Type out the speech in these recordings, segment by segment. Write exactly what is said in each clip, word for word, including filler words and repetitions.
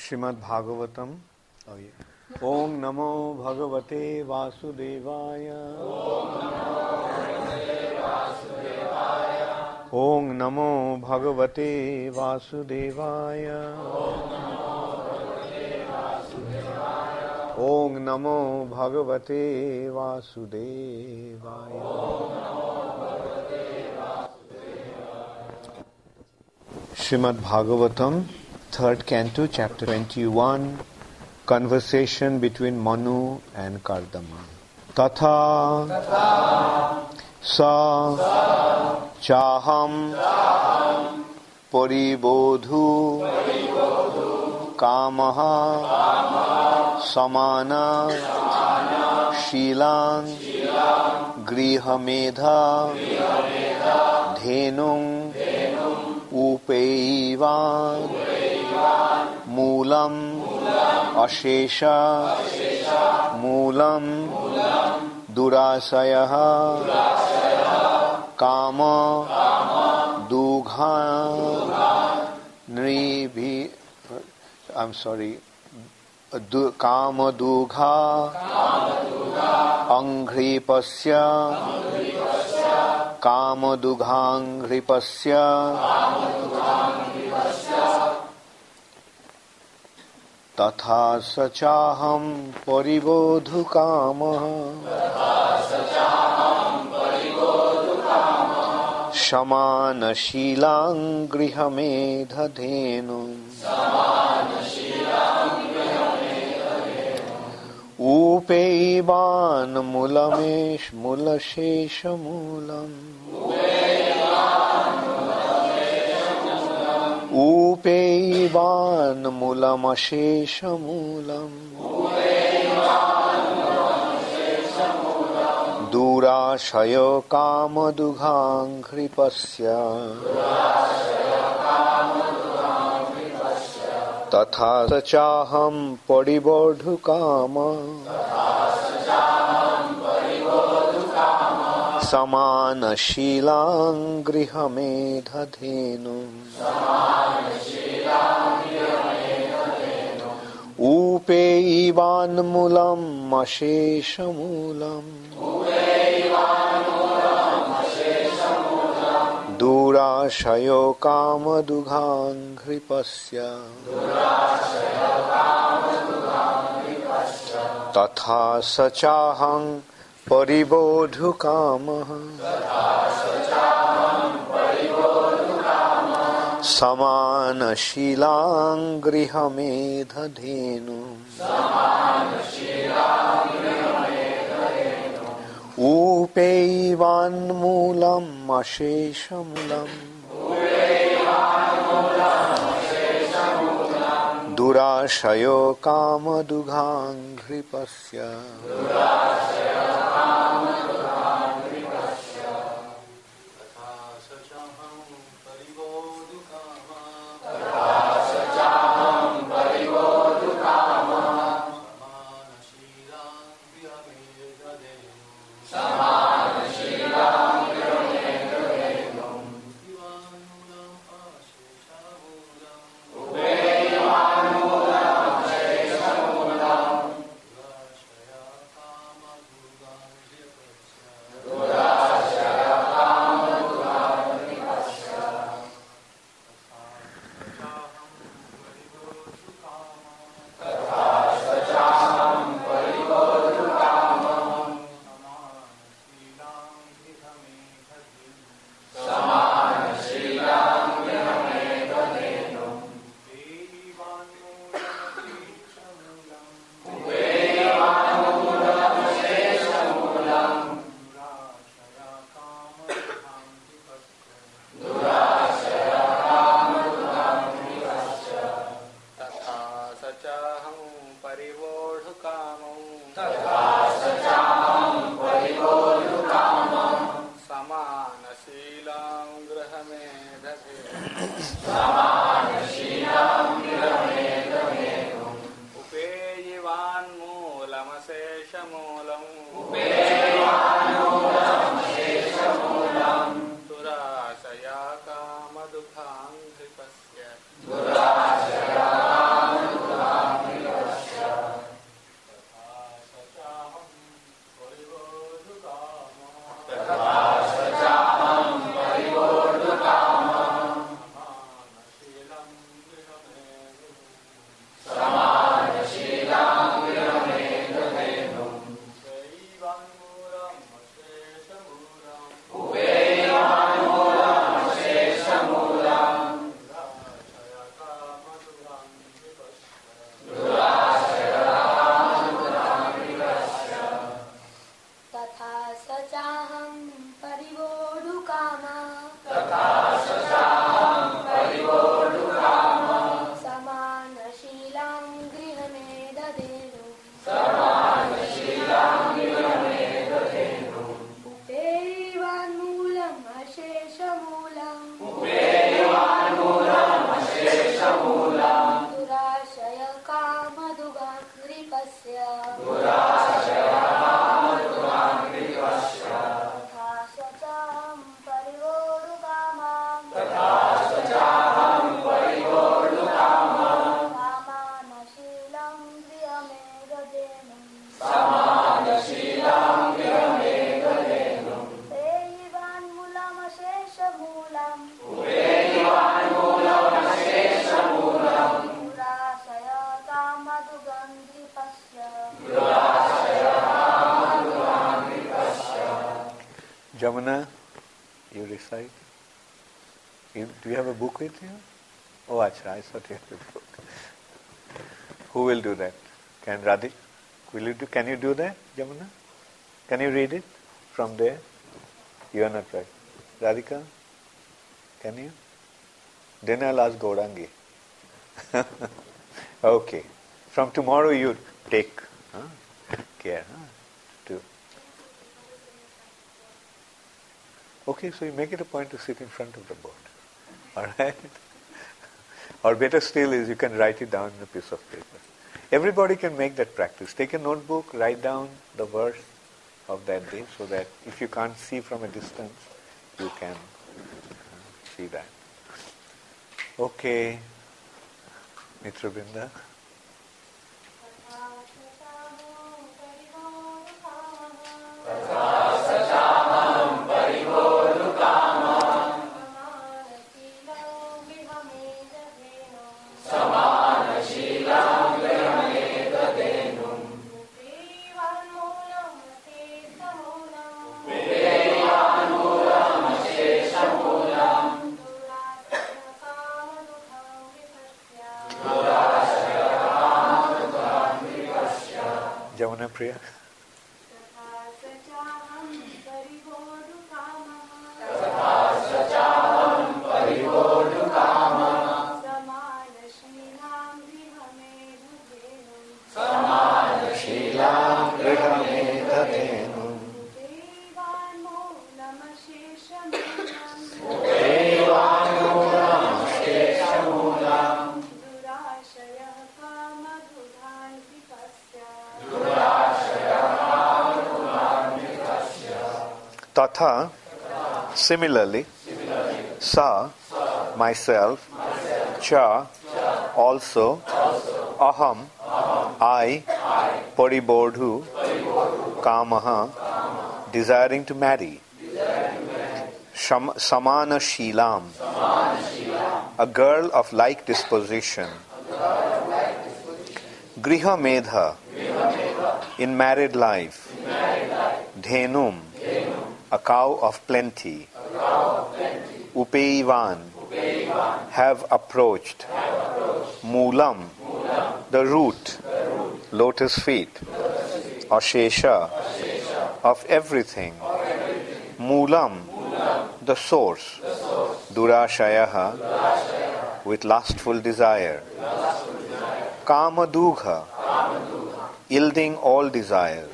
श्रीमद् भागवतम। ओम नमो भगवते वासुदेवाय। ओम नमो भगवते वासुदेवाय। ओम नमो भगवते वासुदेवाय। Shrimad Bhagavatam, third canto, chapter twenty-one, conversation between Manu and Kardama. Tatha, Tatha sa, sa chaham, chaham paribodhu, paribodhu kamaha, kamaha samana, samana shilan, shilan grihamedha, grihamedha dhenung, upeivan, Moolam अशेष मूलम दुराशयः काम दुघा नृभि I am sorry काम दुघा अंघ्रिपस्य काम दुघांघ्रिपस्य तथा सचाहं परिबोधु कामः समानशीलां गृहमेधधेनु ऊपैवान् मूलमेष मूलशेषमूलम् ऊपैवान् मूलमशेषमूलम् दूराशयो कामदुघांघ्रिपस्य तथा चाहं परिबोधुकाम समानशीलां गृहमेधधेनु ऊपैवान् मूलम् अशेषमूलम् दूराशयो कामदुघांघ्रिपस्य तथा सचाहं परिबोधुकामः समानशीलां गृहमेधधेनु ऊपैवान् मूलम् अशेषमूलम् दुराशयो कामदुघांघ्रिपस्य दुराशया कामदुघांघ्रिपस्य Jamuna, you recite. You, do you have a book with you? Oh, achha, I thought you had a book. Who will do that? Can Radhik? Will you do? Can you do that, Jamuna? Can you read it from there? You are not right. Radhika, can you? Then I'll ask Gaurangi. Okay. From tomorrow you take huh? care. Huh? To Okay, so you make it a point to sit in front of the board. Alright? Or better still is you can write it down in a piece of paper. Everybody can make that practice. Take a notebook, write down the verse of that day so that if you can't see from a distance, you can uh, see that. Okay. Mitra Brinda. Jamuna Priya. Tatha, similarly, sa, myself, cha, also, aham, I, paribodhu, kamaha, desiring to marry, Sham, samana shilam, a girl of like disposition, griha medha, in married life, dhenum, a cow of plenty, upeivan, have approached, moolam, the root, lotus feet, ashesha, of everything, moolam, the source, durashayaha, with lustful desire, kamadugha, yielding all desires,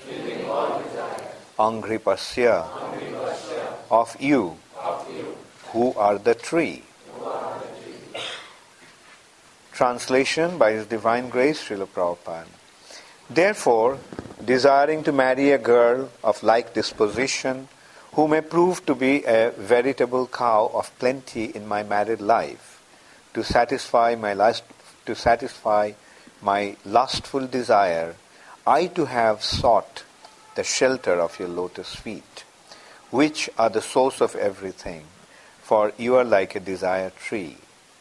angripasya, of you, who are the tree. Translation by His Divine Grace, Srila Prabhupada. Therefore, desiring to marry a girl of like disposition, who may prove to be a veritable cow of plenty in my married life, to satisfy my lust, to satisfy my lustful desire, I too have sought the shelter of your lotus feet, which are the source of everything, for you are like a desire tree.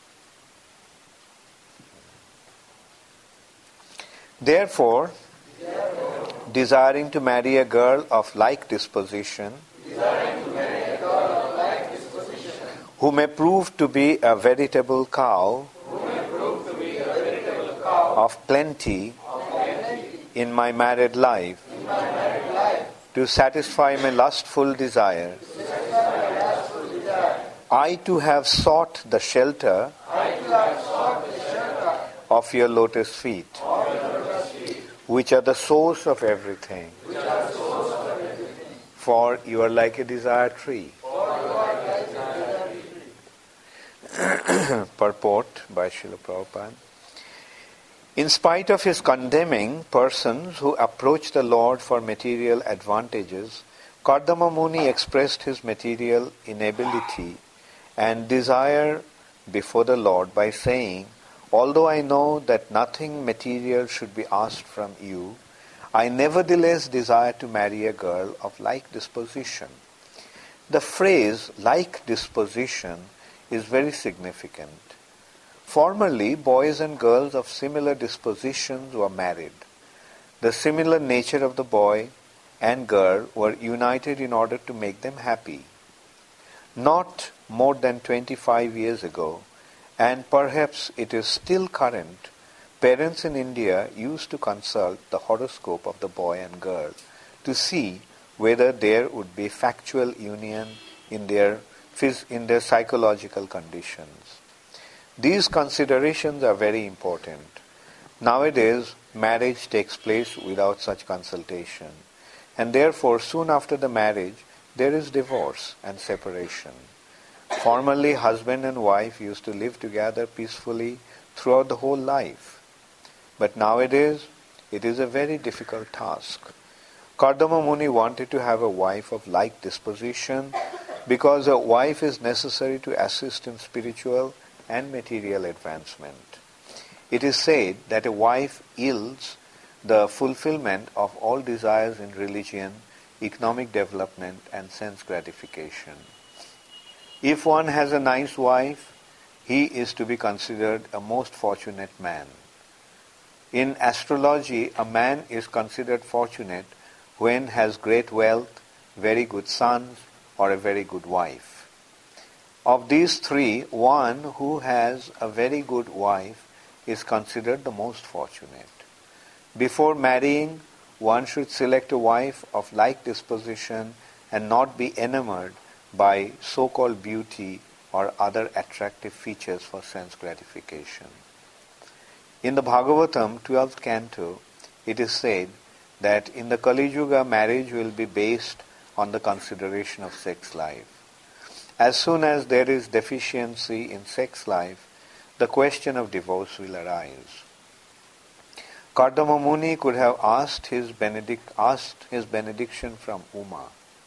Therefore, Therefore desiring to marry a girl of like disposition, like disposition who may prove to be a veritable cow, a veritable cow of, plenty, of plenty in my married life, in my married life to satisfy my lustful desires, I too have sought the shelter, sought the shelter of your lotus feet, which are the source of everything. Source of everything. For you are like a desire tree. Purport by Srila Prabhupada. In spite of his condemning persons who approach the Lord for material advantages, Kardama Muni expressed his material inability and desire before the Lord by saying, "Although I know that nothing material should be asked from you, I nevertheless desire to marry a girl of like disposition." The phrase "like disposition" is very significant. Formerly, boys and girls of similar dispositions were married. The similar nature of the boy and girl were united in order to make them happy. Not more than twenty-five years ago, and perhaps it is still current, parents in India used to consult the horoscope of the boy and girl to see whether there would be factual union in their, in their psychological conditions. These considerations are very important. Nowadays, marriage takes place without such consultation, and therefore soon after the marriage, there is divorce and separation. Formerly, husband and wife used to live together peacefully throughout the whole life. But nowadays, it is a very difficult task. Kardama Muni wanted to have a wife of like disposition because a wife is necessary to assist in spiritual and material advancement. It is said that a wife yields the fulfillment of all desires in religion, economic development, and sense gratification. If one has a nice wife, he is to be considered a most fortunate man. In astrology, a man is considered fortunate when he has great wealth, very good sons, or a very good wife. Of these three, one who has a very good wife is considered the most fortunate. Before marrying, one should select a wife of like disposition and not be enamored by so-called beauty or other attractive features for sense gratification. In the Bhagavatam, twelfth canto, it is said that in the Kali Yuga, marriage will be based on the consideration of sex life. As soon as there is deficiency in sex life, the question of divorce will arise. Kardama Muni could have asked his, benedict, asked his benediction from Uma.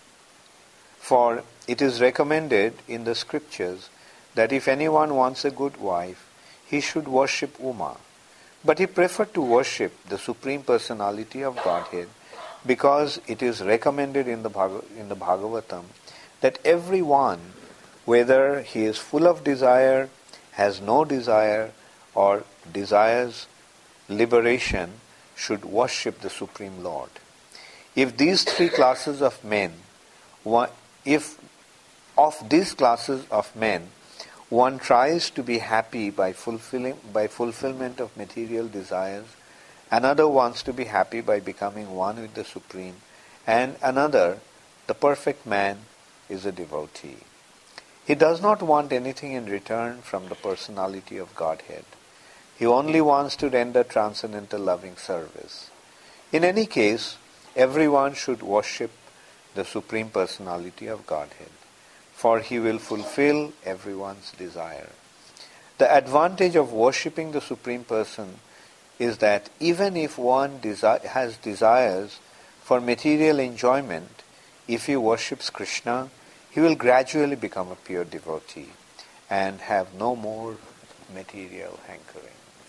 For it is recommended in the scriptures that if anyone wants a good wife, he should worship Uma. But he preferred to worship the Supreme Personality of Godhead because it is recommended in the, Bhag- in the Bhagavatam that everyone, whether he is full of desire, has no desire, or desires liberation, should worship the Supreme Lord. If these three classes of men, one, if of these classes of men, one tries to be happy by fulfilling by fulfillment of material desires, another wants to be happy by becoming one with the Supreme, and another, the perfect man, is a devotee. He does not want anything in return from the personality of Godhead. He only wants to render transcendental loving service. In any case, everyone should worship the Supreme Personality of Godhead, for he will fulfill everyone's desire. The advantage of worshipping the Supreme Person is that even if one desi- has desires for material enjoyment, if he worships Krishna, he will gradually become a pure devotee and have no more material hankerings.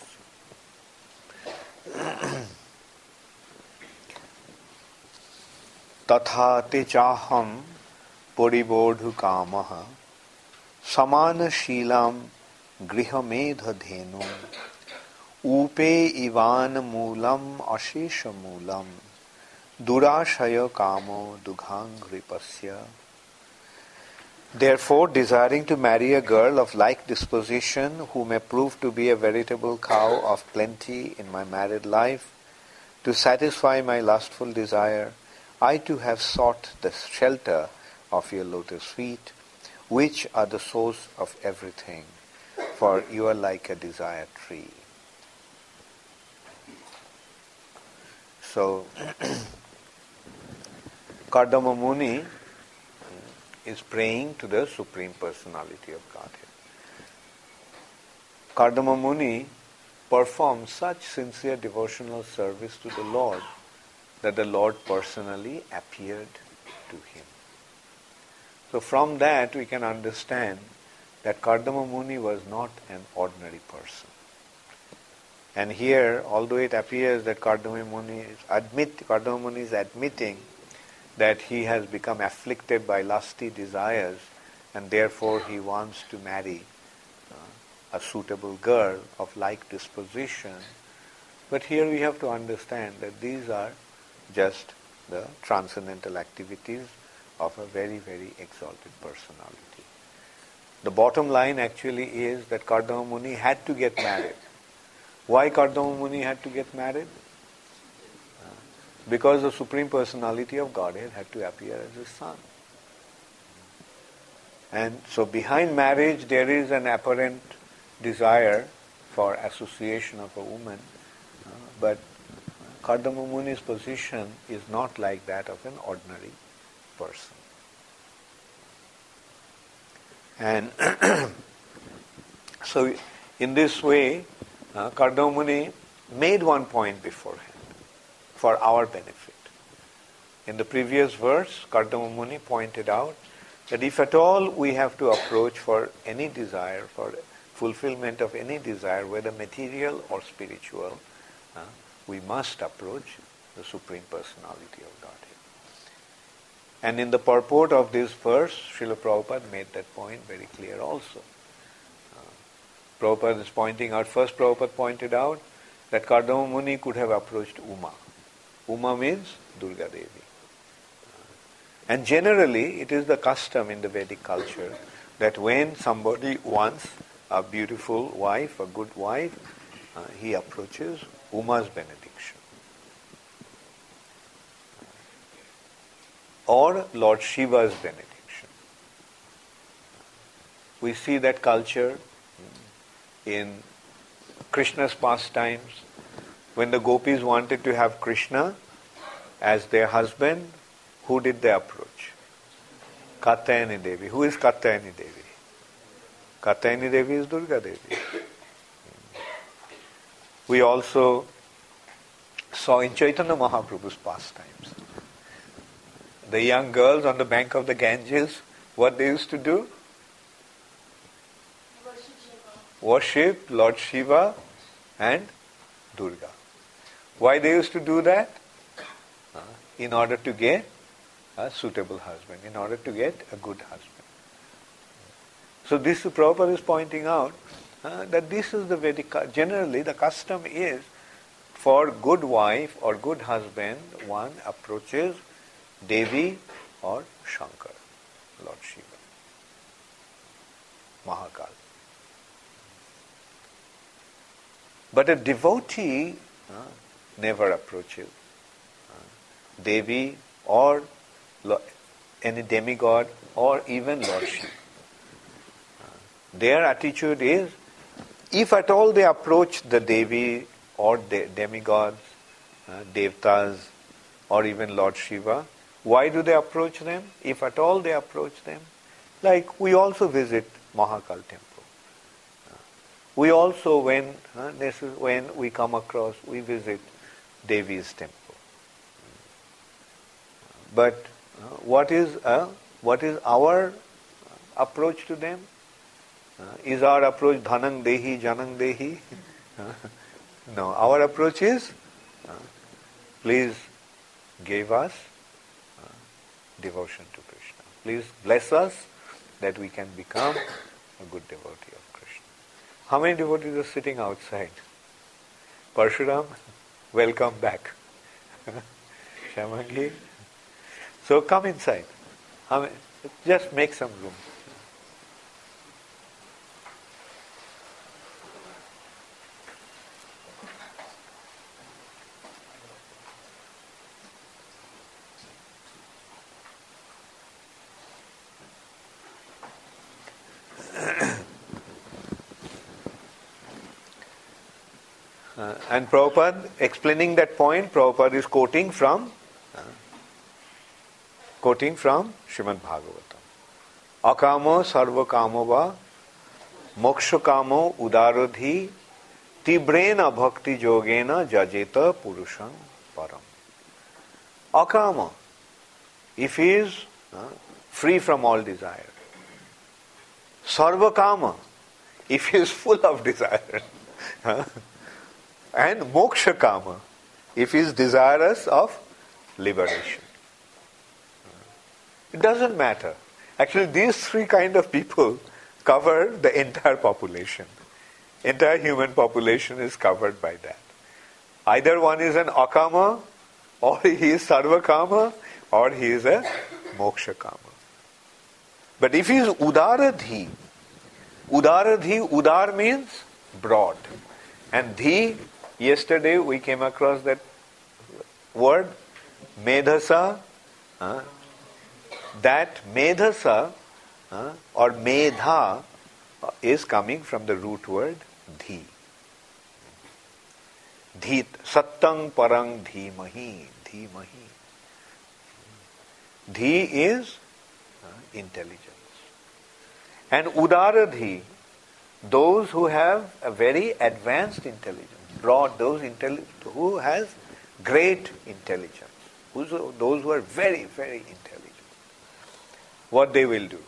Tatha te chaham puribodhu kamaha samana shilam grihamedha dhenu upe ivan moolam ashesha moolam durashaya kamo dughangripasya. Therefore, desiring to marry a girl of like disposition who may prove to be a veritable cow of plenty in my married life, to satisfy my lustful desire, I too have sought the shelter of your lotus feet, which are the source of everything, for you are like a desire tree. So, Kardama Muni is praying to the Supreme Personality of Godhead. Kardama Muni performed such sincere devotional service to the Lord that the Lord personally appeared to him. So from that we can understand that Kardama Muni was not an ordinary person. And here, although it appears that Kardama Muni is admit, Kardama Muni is admitting that he has become afflicted by lusty desires and therefore he wants to marry uh, a suitable girl of like disposition. But here we have to understand that these are just the transcendental activities of a very, very exalted personality. The bottom line actually is that Kardama Muni had to get married. Why Kardama Muni had to get married? Uh, because the Supreme Personality of Godhead had to appear as his son. And so behind marriage there is an apparent desire for association of a woman, uh, but Kardama Muni's position is not like that of an ordinary person. And so in this way, uh, Kardama Muni made one point beforehand for our benefit. In the previous verse, Kardama Muni pointed out that if at all we have to approach for any desire, for fulfillment of any desire, whether material or spiritual, uh, we must approach the Supreme Personality of Godhead. And in the purport of this verse, Srila Prabhupada made that point very clear also. Uh, Prabhupada is pointing out, first Prabhupada pointed out that Kardama Muni could have approached Uma. Uma means Durga Devi. Uh, and generally, it is the custom in the Vedic culture that when somebody wants a beautiful wife, a good wife, uh, he approaches Uma's benediction. Or Lord Shiva's benediction. We see that culture in Krishna's pastimes. When the gopis wanted to have Krishna as their husband, who did they approach? Katyayani Devi. Who is Katyayani Devi? Katyayani Devi is Durga Devi. We also saw in Chaitanya Mahaprabhu's pastimes, the young girls on the bank of the Ganges, what they used to do? Worship Shiva. Worship Lord Shiva and Durga. Why they used to do that? Uh, in order to get a suitable husband, in order to get a good husband. So this Prabhupada is pointing out uh, that this is the Vedic, generally the custom is for good wife or good husband, one approaches Devi or Shankar, Lord Shiva, Mahakal. But a devotee uh, never approaches uh, Devi or Lo- any demigod or even Lord Shiva. Uh, their attitude is, if at all they approach the Devi or de- demigods, uh, Devtas or even Lord Shiva, why do they approach them? If at all they approach them, like we also visit Mahakal temple. Uh, we also, when uh, this is when we come across, we visit Devi's temple. But uh, what is uh, what is our approach to them? Uh, is our approach Dhanang Dehi, Janang Dehi? No, our approach is uh, please give us devotion to Krishna. Please bless us that we can become a good devotee of Krishna. How many devotees are sitting outside? Parshuram, welcome back. Shamangi. So come inside. How many? Just make some room. Uh, and Prabhupada, explaining that point, Prabhupada is quoting from uh, quoting from Srimad Bhagavatam. Akamo sarva kamo va moksha kamo udarodhi Tibrena bhakti yogena jajeta purusham param. Akama, if he is uh, free from all desire. Sarva kama, if he is full of desire. And moksha kama, if he is desirous of liberation. It doesn't matter. Actually, these three kind of people cover the entire population. Entire human population is covered by that. Either one is an akama, or he is sarvakama, or he is a moksha kama. But if he is udaradhi, udaradhi, udar means broad. And dhi, yesterday we came across that word, medhasa. Uh, that medhasa uh, or medha uh, is coming from the root word dhi. Dhit, sattang parang dhimahi, dhimahi. Dhi is uh, intelligence. And udaradhi, those who have a very advanced intelligence, broad, those intelli- who has great intelligence, who's, those who are very, very intelligent. What they will do?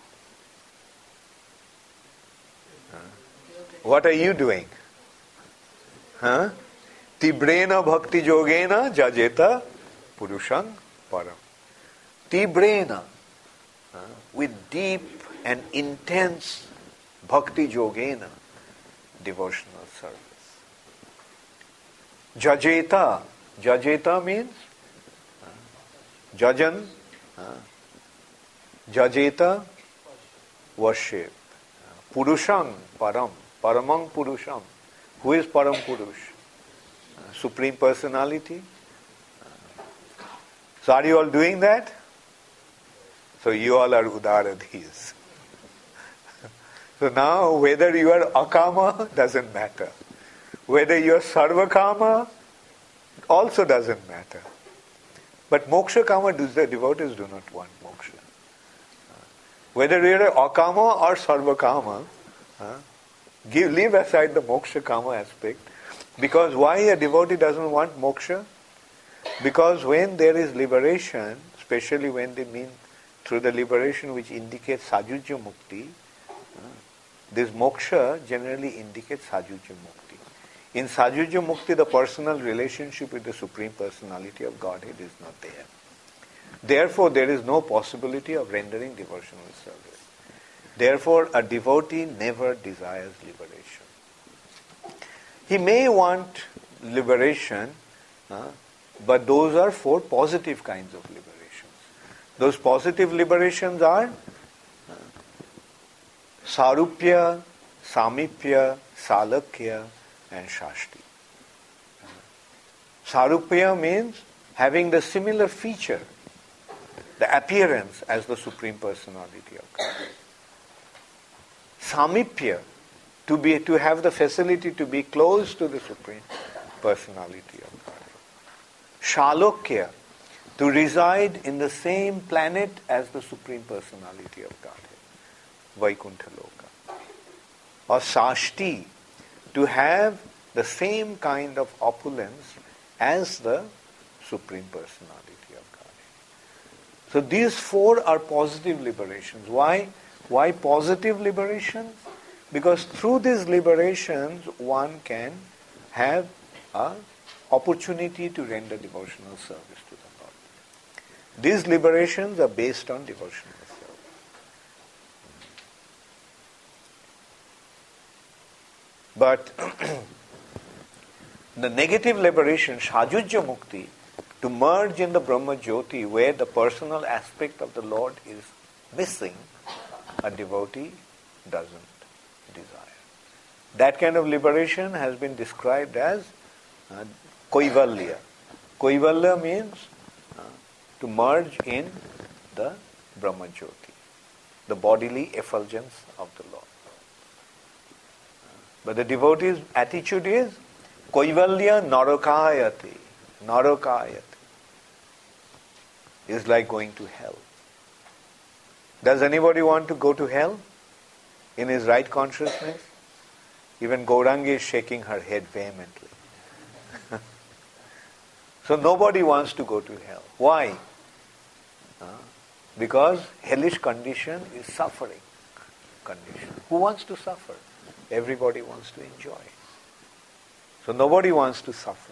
Huh? What are you doing? Huh? Tibrena bhakti yogena jajeta purusham param. Tibrena, huh? with deep and intense bhakti yogena, devotional service. Jajeta, jajeta means huh? jajan, huh? Jajeta, worship. Purusham, param. Paramang purusham. Who is param purush? Uh, Supreme Personality. Uh, so are you all doing that? So you all are udaradhis. So now whether you are akama doesn't matter. Whether you are sarvakama also doesn't matter. But moksha kama, the devotees do not want moksha. Whether you are akama or sarvakama, uh, give, leave aside the moksha kama aspect. Because why a devotee doesn't want moksha? Because when there is liberation, especially when they mean through the liberation which indicates sajujya mukti, uh, this moksha generally indicates sajujya mukti. In sajujya mukti, the personal relationship with the Supreme Personality of Godhead is not there. Therefore, there is no possibility of rendering devotional service. Therefore, a devotee never desires liberation. He may want liberation, uh, but those are four positive kinds of liberations. Those positive liberations are uh, sarupya, samipya, salakya, and shashti. Uh, sarupya means having the similar feature, the appearance as the Supreme Personality of God. Samipya, to be to have the facility to be close to the Supreme Personality of God. Shalokya, to reside in the same planet as the Supreme Personality of Godhead, Vaikuntha Loka. Or Sashti, to have the same kind of opulence as the Supreme Personality. So these four are positive liberations. Why? Why positive liberations? Because through these liberations, one can have an opportunity to render devotional service to the Lord. These liberations are based on devotional service. But the negative liberation, Sajujya Mukti, to merge in the Brahma Jyoti where the personal aspect of the Lord is missing, a devotee doesn't desire. That kind of liberation has been described as uh, Koivalya. Koivalya means uh, to merge in the Brahma Jyoti, the bodily effulgence of the Lord. But the devotee's attitude is Koivalya narakayati. Narakayati is like going to hell. Does anybody want to go to hell in his right consciousness? Even Gaurangi is shaking her head vehemently. So nobody wants to go to hell. Why? Uh, because hellish condition is suffering condition. Who wants to suffer? Everybody wants to enjoy. So nobody wants to suffer.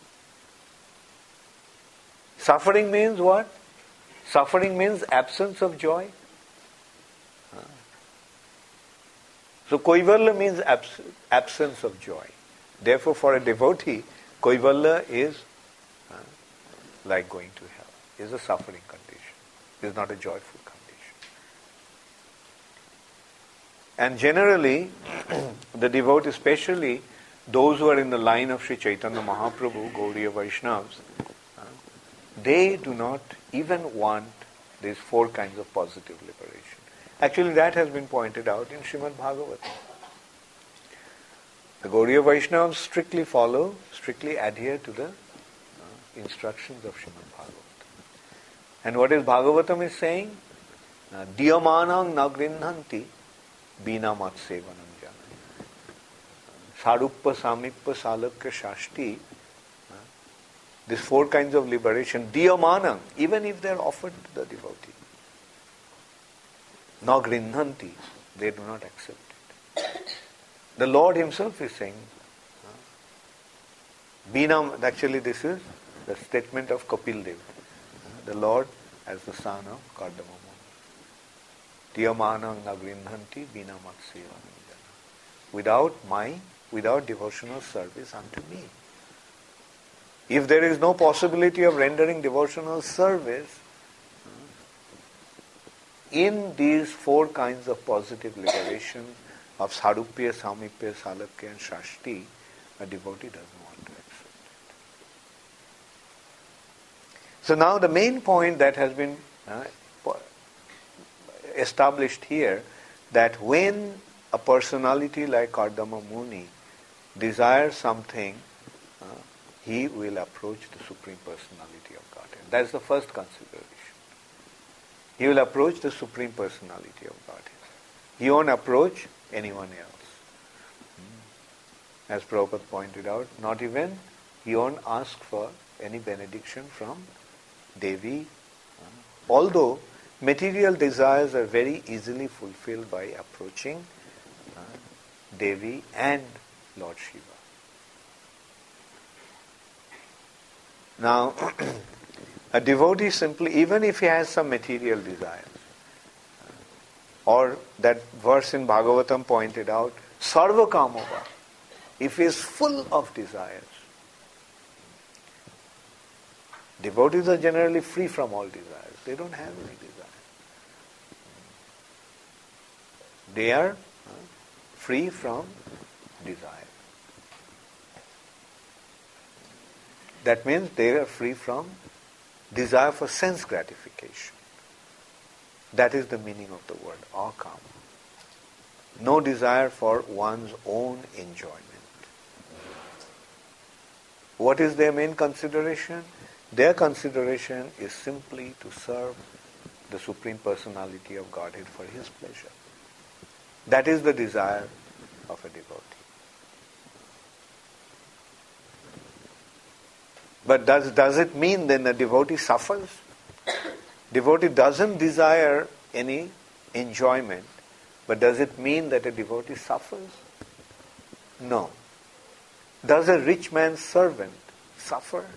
Suffering means what? Suffering means absence of joy. Uh, so Kaivalya means abs- absence of joy. Therefore for a devotee, Kaivalya is uh, like going to hell. Is a suffering condition. Is not a joyful condition. And generally, the devotee, especially those who are in the line of Sri Chaitanya Mahaprabhu, Gaudiya Vaishnavas, uh, they do not even want these four kinds of positive liberation. Actually, that has been pointed out in Srimad Bhagavatam. The Gaudiya Vaishnavas strictly follow, strictly adhere to the uh, instructions of Srimad Bhagavatam. And what is Bhagavatam is saying? Diyamanang na grinhanti bina mat sevanam janai. Saruppa, samippa, salakya, shashti. These four kinds of liberation, diyamanang, even if they are offered to the devotee. Na grinhanti, they do not accept it. The Lord himself is saying, Binam, actually this is the statement of Kapil Dev, the Lord as the son of Kardama Muni. Diyamanang na grinhanti bina mat sevanam jana. Without my, without devotional service unto me. If there is no possibility of rendering devotional service, in these four kinds of positive liberation of Sarupya, Samipya, Salakya and Shashti, a devotee doesn't want to accept it. So now the main point that has been uh, established here, that when a personality like Kardama Muni desires something, uh, he will approach the Supreme Personality of Godhead. That's the first consideration. He will approach the Supreme Personality of Godhead. He won't approach anyone else. As Prabhupada pointed out, not even he won't ask for any benediction from Devi. Although material desires are very easily fulfilled by approaching uh, Devi and Lord Shiva. Now, a devotee simply, even if he has some material desires, or that verse in Bhagavatam pointed out, Sarva Kamova, if he is full of desires. Devotees are generally free from all desires. They don't have any desire. They are uh, free from desire. That means they are free from desire for sense gratification. That is the meaning of the word akama. No desire for one's own enjoyment. What is their main consideration? Their consideration is simply to serve the Supreme Personality of Godhead for His pleasure. That is the desire of a devotee. But does, does it mean then a devotee suffers? Devotee doesn't desire any enjoyment, but does it mean that a devotee suffers? No. Does a rich man's servant suffer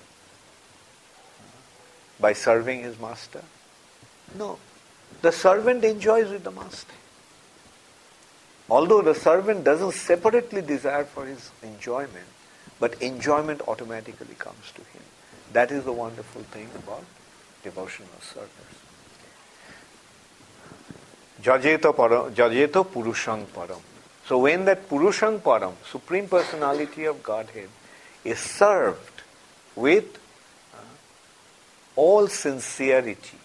by serving his master? No. The servant enjoys with the master. Although the servant doesn't separately desire for his enjoyment, but enjoyment automatically comes to him. That is the wonderful thing about devotional service. Jajeto param, jajeto purushang param. So when that purushang param, Supreme Personality of Godhead, is served with uh, all sincerity,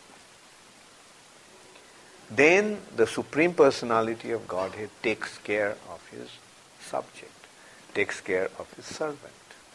then the Supreme Personality of Godhead takes care of his subject, takes care of his servant.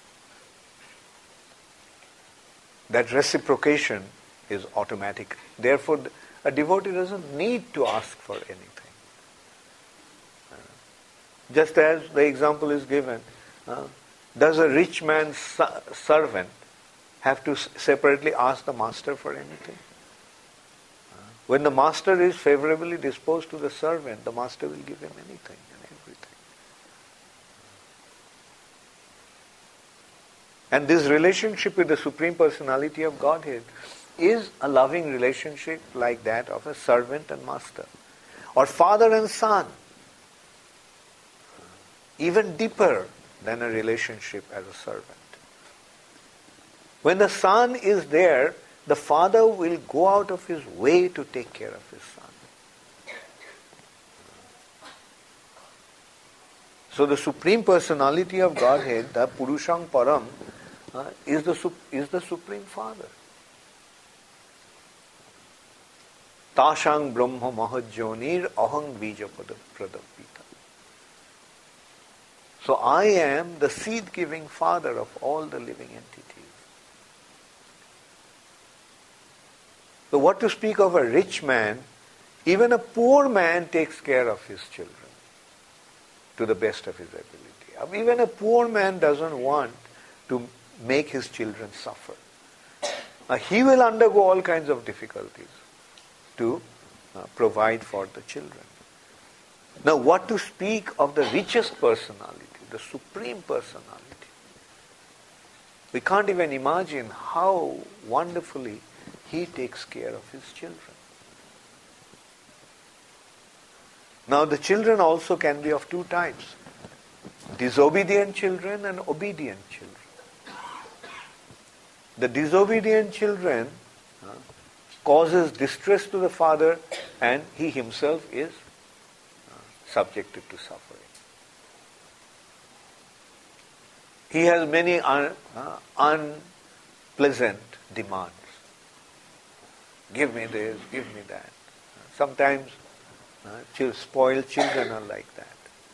That reciprocation is automatic. Therefore, a devotee doesn't need to ask for anything. Just as the example is given, uh, does a rich man's su- servant have to s- separately ask the master for anything? Uh, when the master is favorably disposed to the servant, the master will give him anything and everything. And this relationship with the Supreme Personality of Godhead is a loving relationship like that of a servant and master, or father and son, even deeper than a relationship as a servant. When the son is there, the father will go out of his way to take care of his son. So the Supreme Personality of Godhead, the Purusham Param, uh, is the is the Supreme Father. Tashang Brahma Mahajjonir Ahang Bija Pradapita. So I am the seed-giving father of all the living entities. So what to speak of a rich man, even a poor man takes care of his children to the best of his ability. Even a poor man doesn't want to make his children suffer. Now, he will undergo all kinds of difficulties to uh, provide for the children. Now, what to speak of the richest personality, the Supreme Personality? We can't even imagine how wonderfully he takes care of his children. Now, the children also can be of two types: disobedient children and obedient children. The disobedient children uh, causes distress to the father, and he himself is uh, subjected to suffering. He has many un, uh, unpleasant demands. Give me this, give me that. Sometimes uh, spoiled children are like that.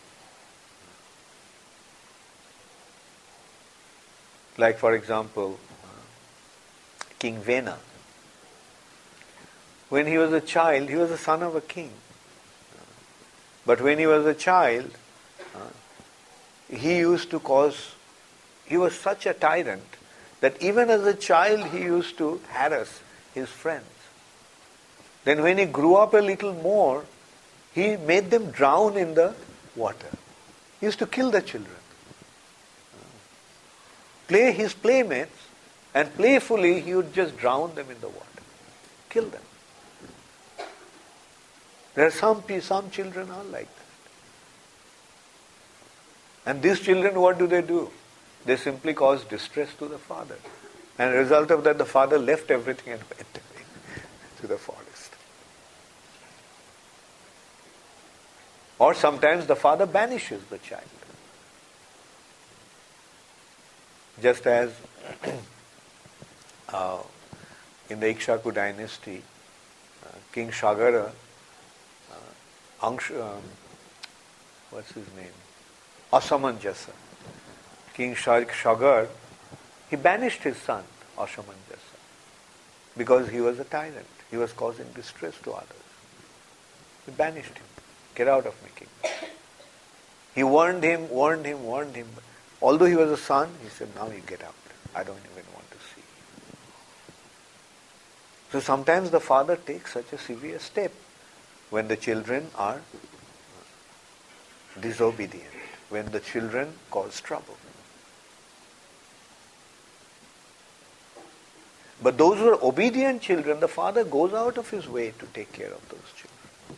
Like, for example, uh, King Vena. When he was a child, he was the son of a king. But when he was a child, uh, he used to cause, he was such a tyrant that even as a child he used to harass his friends. Then when he grew up a little more, he made them drown in the water. He used to kill the children. Play his playmates, and playfully he would just drown them in the water. Kill them. There are some, some children are like that. And these children, what do they do? They simply cause distress to the father. And as a result of that, the father left everything and went to the forest. Or sometimes the father banishes the child. Just as uh, in the Ikshaku dynasty, uh, King Shagara, uh, Angsh, um, what's his name? Asamanjasa. King Shagar, he banished his son, Asamanjasa, because he was a tyrant. He was causing distress to others. He banished him. Get out of my kingdom. He warned him, warned him, warned him. Although he was a son, he said, now you get out. I don't even want to see you. So sometimes the father takes such a severe step when the children are disobedient, when the children cause trouble. But those who are obedient children, the father goes out of his way to take care of those children.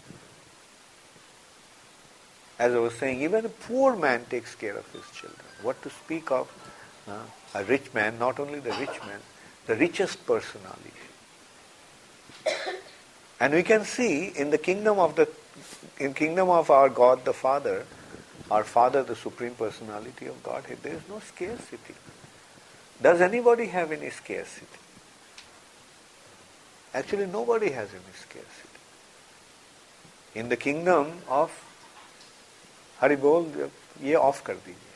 As I was saying, even a poor man takes care of his children. What to speak of uh, a rich man, not only the rich man, the richest personality. And we can see in the kingdom of the in kingdom of our God the Father, our Father, the Supreme Personality of Godhead, there is no scarcity. Does anybody have any scarcity? Actually, nobody has any scarcity. In the kingdom of Hari बोल ये of कर दीजिए.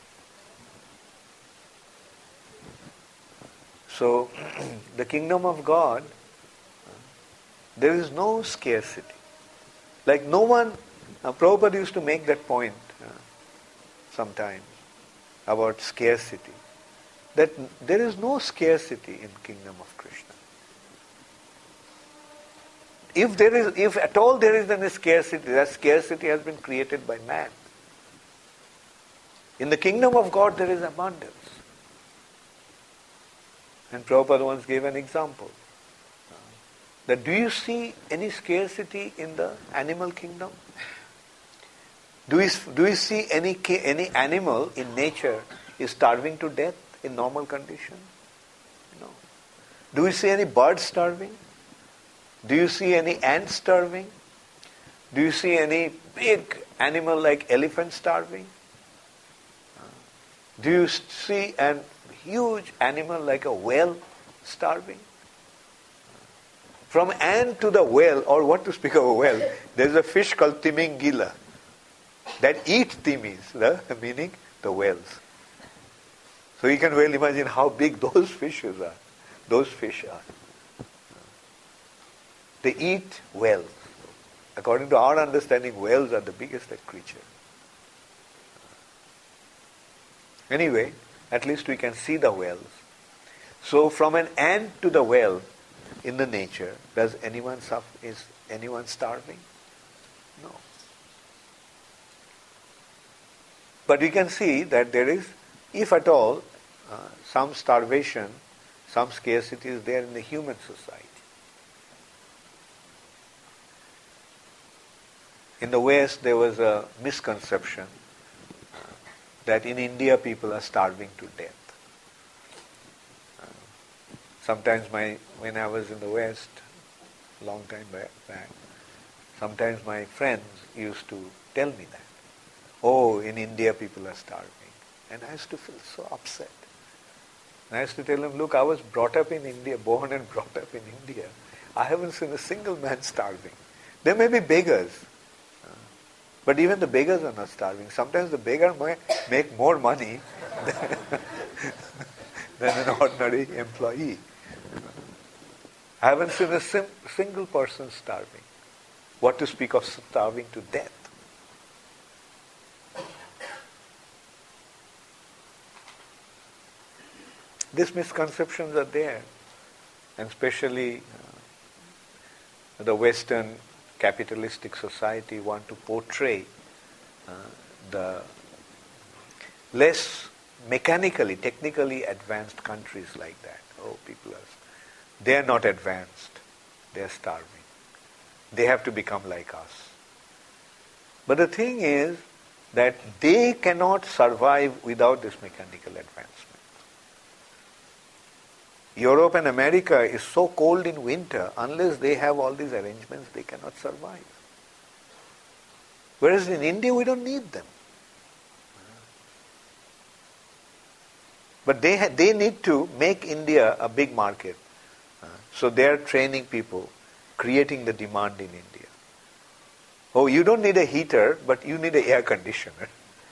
So, the kingdom of God, there is no scarcity. Like no one, uh, Prabhupada used to make that point. Uh, sometimes about scarcity. That there is no scarcity in kingdom of Krishna. If there is, if at all there is any scarcity, that scarcity has been created by man. In the kingdom of God there is abundance. And Prabhupada once gave an example. That do you see any scarcity in the animal kingdom? Do you, do you see any, any animal in nature is starving to death in normal condition? No. Do you see any bird starving? Do you see any ant starving? Do you see any big animal like elephant starving? Do you see a huge animal like a whale starving? From ant to the whale, or what to speak of a whale, there is a fish called Timingila that eats timis, the meaning the whales. So you can well imagine how big those fishes are. Those fish are. They eat whales. According to our understanding, whales are the biggest creature. Anyway, at least we can see the whales. So from an ant to the whale in the nature, does anyone suffer? Is anyone starving? No. But we can see that there is, if at all, uh, some starvation, some scarcity is there in the human society. In the West, there was a misconception that in India people are starving to death. Uh, sometimes my, when I was in the West, long time back, sometimes my friends used to tell me that, oh, in India people are starving. And I used to feel so upset. And I used to tell them, look, I was brought up in India, born and brought up in India. I haven't seen a single man starving. There may be beggars, but even the beggars are not starving. Sometimes the beggar might make more money than, than an ordinary employee. I haven't seen a sim- single person starving. What to speak of starving to death? These misconceptions are there, and especially uh, the Western capitalistic society want to portray uh, the less mechanically, technically advanced countries like that. Oh, people are, they are not advanced, they are starving. They have to become like us. But the thing is that they cannot survive without this mechanical advancement. Europe and America is so cold in winter, unless they have all these arrangements, they cannot survive. Whereas in India, we don't need them. But they ha- they need to make India a big market. So they are training people, creating the demand in India. Oh, you don't need a heater, but you need an air conditioner.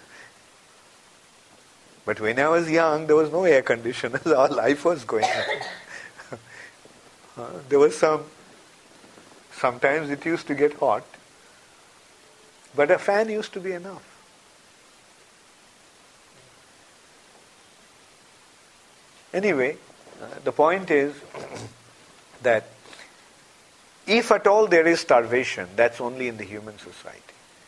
But when I was young, there was no air conditioners. Our life was going on. uh, there was some, sometimes it used to get hot, but a fan used to be enough. Anyway, uh, the point is that if at all there is starvation, that's only in the human society.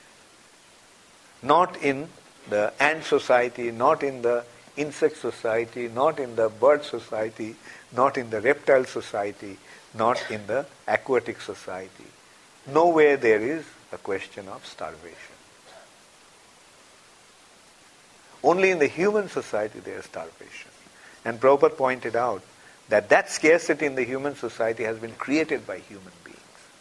Not in the ant society, not in the insect society, not in the bird society, not in the reptile society, not in the aquatic society. Nowhere there is a question of starvation. Only in the human society there is starvation. And Prabhupada pointed out that that scarcity in the human society has been created by human beings.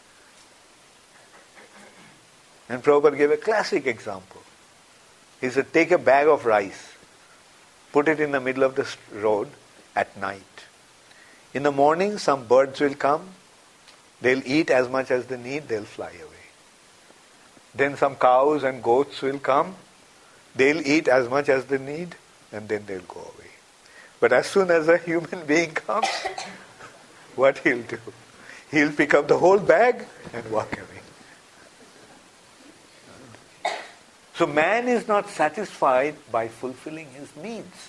And Prabhupada gave a classic example. He said, take a bag of rice, put it in the middle of the road at night. In the morning, some birds will come, they'll eat as much as they need, they'll fly away. Then some cows and goats will come, they'll eat as much as they need, and then they'll go away. But as soon as a human being comes, what he'll do? He'll pick up the whole bag and walk away. So man is not satisfied by fulfilling his needs.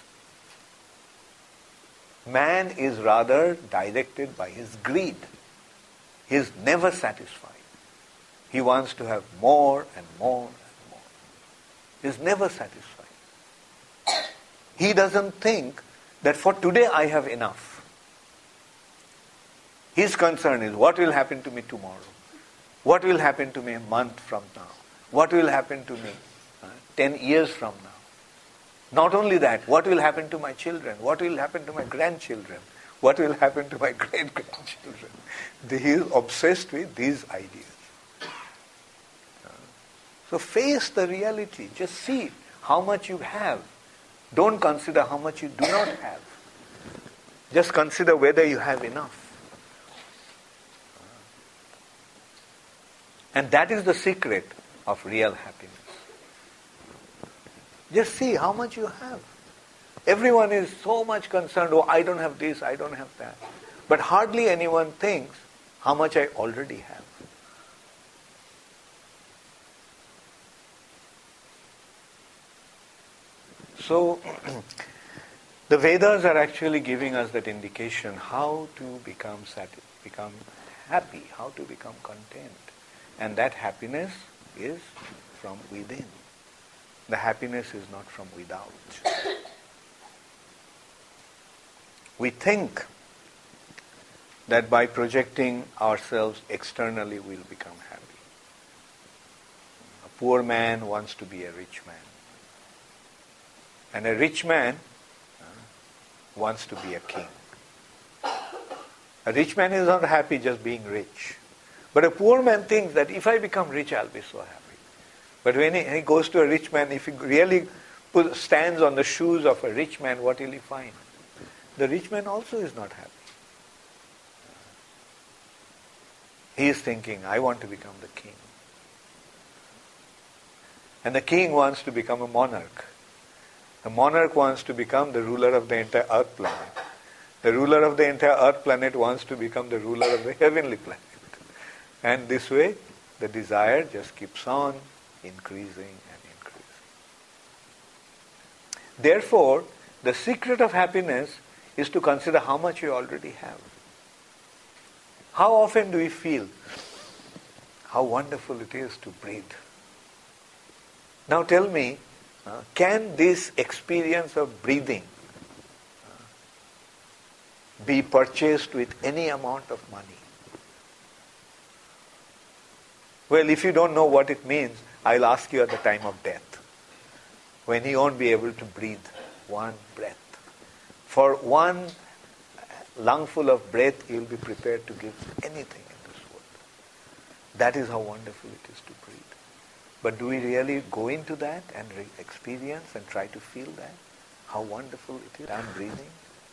Man is rather directed by his greed. He is never satisfied. He wants to have more and more and more. He is never satisfied. He doesn't think that for today I have enough. His concern is what will happen to me tomorrow? What will happen to me a month from now? What will happen to me uh, ten years from now? Not only that, what will happen to my children? What will happen to my grandchildren? What will happen to my great-grandchildren? He is obsessed with these ideas. So face the reality. Just see how much you have. Don't consider how much you do not have. Just consider whether you have enough. And that is the secret of real happiness. Just see how much you have. Everyone is so much concerned, oh, I don't have this, I don't have that. But hardly anyone thinks how much I already have. So, the Vedas are actually giving us that indication how to become sati- become happy, how to become content. And that happiness is from within. The happiness is not from without. We think that by projecting ourselves externally we'll become happy. A poor man wants to be a rich man. And a rich man uh, wants to be a king. A rich man is not happy just being rich. But a poor man thinks that if I become rich, I'll be so happy. But when he, he goes to a rich man, if he really put, stands on the shoes of a rich man, what will he find? The rich man also is not happy. He is thinking, I want to become the king. And the king wants to become a monarch. The monarch wants to become the ruler of the entire earth planet. The ruler of the entire earth planet wants to become the ruler of the heavenly planet. And this way, the desire just keeps on increasing and increasing. Therefore, the secret of happiness is to consider how much you already have. How often do we feel how wonderful it is to breathe? Now tell me, uh, can this experience of breathing uh, be purchased with any amount of money? Well, if you don't know what it means, I'll ask you at the time of death, when you won't be able to breathe one breath. For one lungful of breath, you'll be prepared to give anything in this world. That is how wonderful it is to breathe. But do we really go into that and re- experience and try to feel that? How wonderful it is. I'm breathing.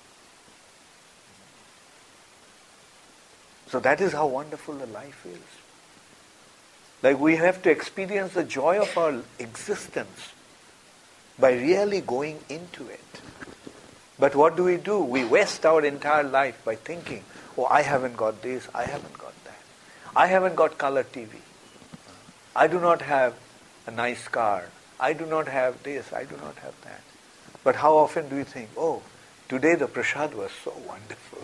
So that is how wonderful the life is. Like we have to experience the joy of our existence by really going into it. But what do we do? We waste our entire life by thinking, oh, I haven't got this, I haven't got that. I haven't got color T V. I do not have a nice car. I do not have this, I do not have that. But how often do we think, oh, today the prasad was so wonderful.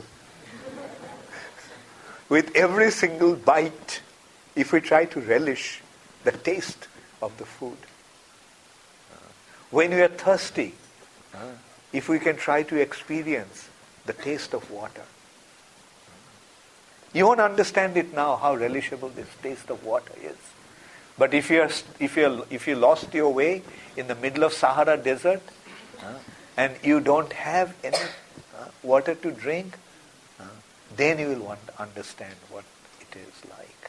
With every single bite, if we try to relish the taste of the food. When we are thirsty, if we can try to experience the taste of water. You won't understand it now, how relishable this taste of water is. But if you are, if you if you lost your way in the middle of Sahara Desert, uh, and you don't have any uh, water to drink, uh, then you will want to understand what it is like.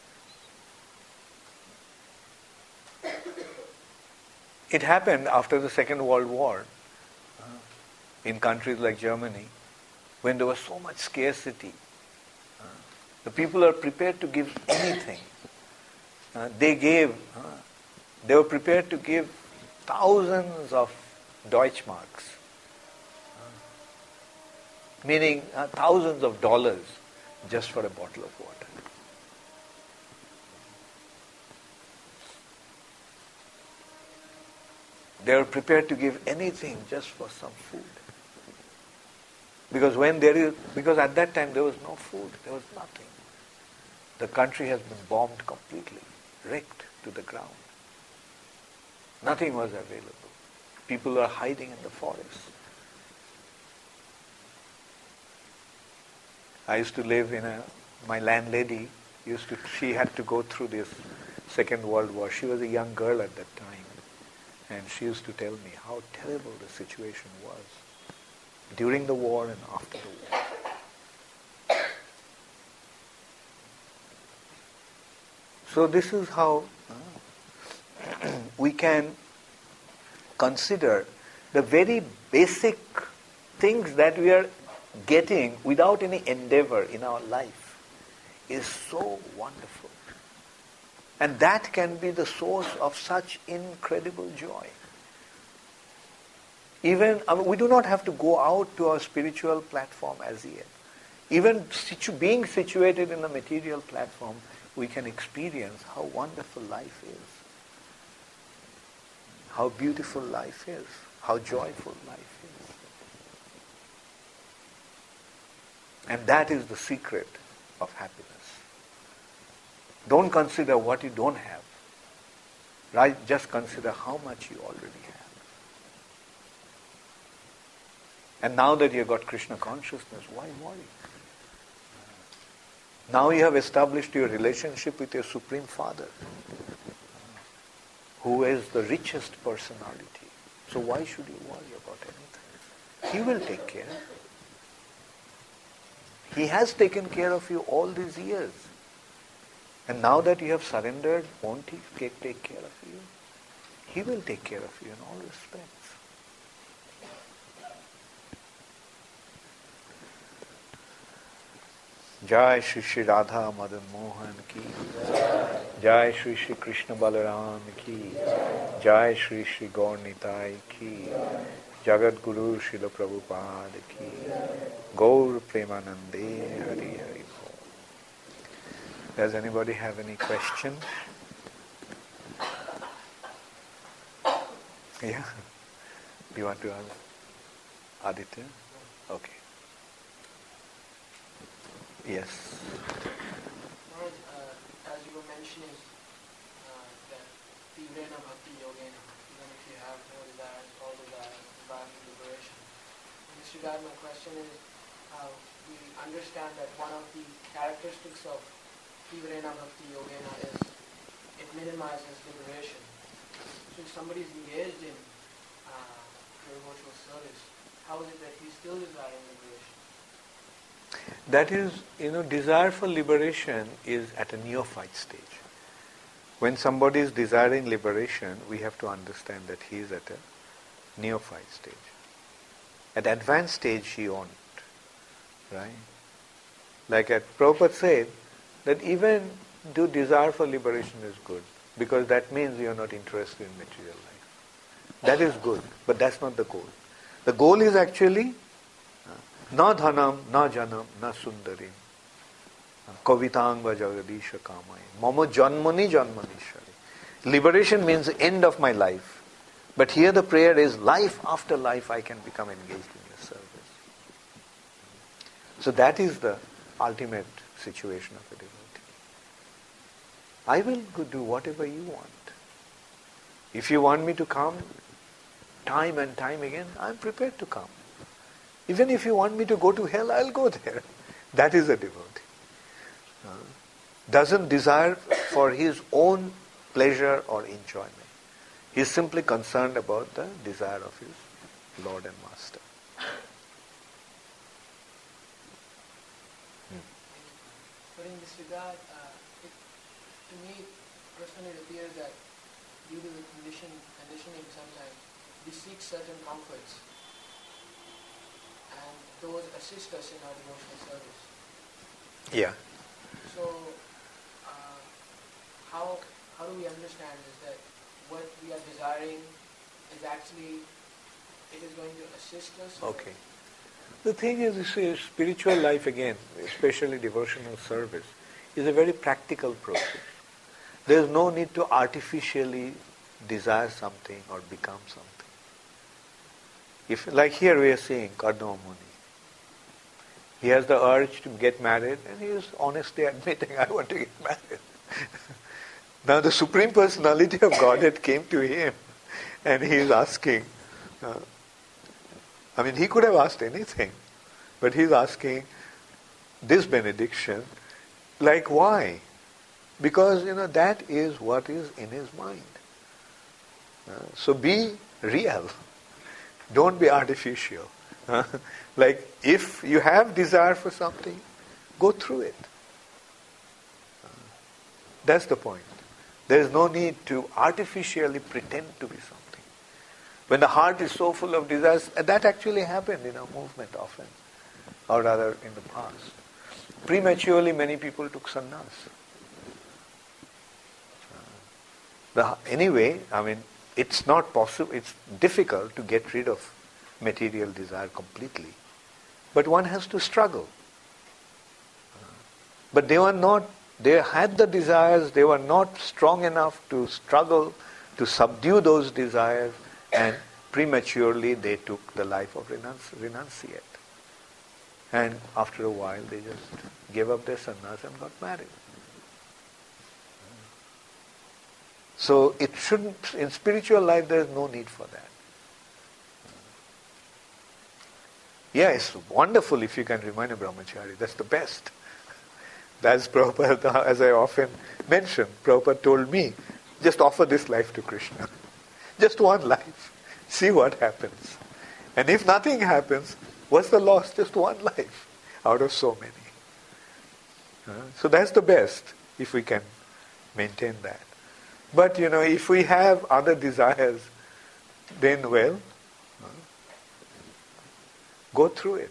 It happened after the Second World War uh, in countries like Germany, when there was so much scarcity. Uh, the people are prepared to give anything. Uh, they gave, uh, they were prepared to give thousands of Deutschmarks, uh, meaning uh, thousands of dollars just for a bottle of water. They were prepared to give anything just for some food. Because when there is, because at that time there was no food, there was nothing. The country has been bombed completely, wrecked to the ground. Nothing was available. People are hiding in the forest. I used to live in a, my landlady used to, she had to go through this Second World War. She was a young girl at that time. And she used to tell me how terrible the situation was during the war and after the war. So this is how uh, we can consider the very basic things that we are getting without any endeavor in our life is so wonderful. And that can be the source of such incredible joy. Even, I mean, we do not have to go out to our spiritual platform as yet. Even situ- being situated in a material platform, we can experience how wonderful life is. How beautiful life is. How joyful life is. And that is the secret of happiness. Don't consider what you don't have. Right? Just consider how much you already have. And now that you've got Krishna consciousness, why worry? Now you have established your relationship with your Supreme Father, who is the richest personality. So why should you worry about anything? He will take care. He has taken care of you all these years. And now that you have surrendered, won't He take, take care of you? He will take care of you in all respects. Jai Shri Shri Radha Madan Mohan ki, Jai Shri Shri Krishna Balaram ki, Jai Shri Shri Gaur Nitai ki, Jagat Guru Srila Prabhupada ki, Gaur Premanande Hari Hari. Does anybody have any question? Yeah? Do you want to ask? Aditya? Okay. Yes. Maharaj, uh, as you were mentioning uh, that Tivrena Bhakti Yogena, even if you have no desires, all desires, desire for liberation. In this regard, my question is, uh, we understand that one of the characteristics of Tivrena Bhakti Yogena is it minimizes liberation. So if somebody is engaged in uh, devotional service, how is it that he is still desiring liberation? That is, you know, desire for liberation is at a neophyte stage. When somebody is desiring liberation, we have to understand that he is at a neophyte stage. At advanced stage, he won't. Right? Like at Prabhupada said, that even to desire for liberation is good, because that means you are not interested in material life. That is good, but that's not the goal. The goal is actually na dhanam, na janam, na sundarim, kavitang va jagadisha kamai, mama janmani janmanishari. Liberation means the end of my life. But here the prayer is life after life I can become engaged in your service. So that is the ultimate situation of a devotee. I will do whatever you want. If you want me to come time and time again, I am prepared to come. Even if you want me to go to hell, I'll go there. That is a devotee. Uh, doesn't desire for his own pleasure or enjoyment. He is simply concerned about the desire of his Lord and Master. Hmm. But in this regard, uh, it, to me personally it appears that due to the condition, conditioning sometimes, we seek certain comforts and those assist us in our devotional service. Yeah. So, uh, how how do we understand is that what we are desiring is actually, it is going to assist us? Okay. The thing is, you see, spiritual life again, especially devotional service, is a very practical process. There is no need to artificially desire something or become something. If, like here we are seeing Kardama Muni. He has the urge to get married and he is honestly admitting, I want to get married. Now the Supreme Personality of Godhead came to him and he is asking, uh, I mean he could have asked anything, but he is asking this benediction, like why? Because you know that is what is in his mind. Uh, so be real. Don't be artificial. Uh, like if you have desire for something, go through it. Uh, that's the point. There is no need to artificially pretend to be something. When the heart is so full of desires, and that actually happened in our movement often, or rather in the past. Prematurely many people took sannyas. The, anyway, I mean, it's not possible, it's difficult to get rid of material desire completely. But one has to struggle. But they were not, they had the desires, they were not strong enough to struggle, to subdue those desires, and prematurely they took the life of renunci- renunciate. And after a while they just gave up their sannyas and got married. So it shouldn't, in spiritual life there is no need for that. Yeah, it's wonderful if you can remain a brahmachari. That's the best. That's Prabhupada, as I often mention, Prabhupada told me, just offer this life to Krishna. Just one life. See what happens. And if nothing happens, what's the loss? Just one life out of so many. Uh, so that's the best, if we can maintain that. But, you know, if we have other desires, then, well, uh, go through it.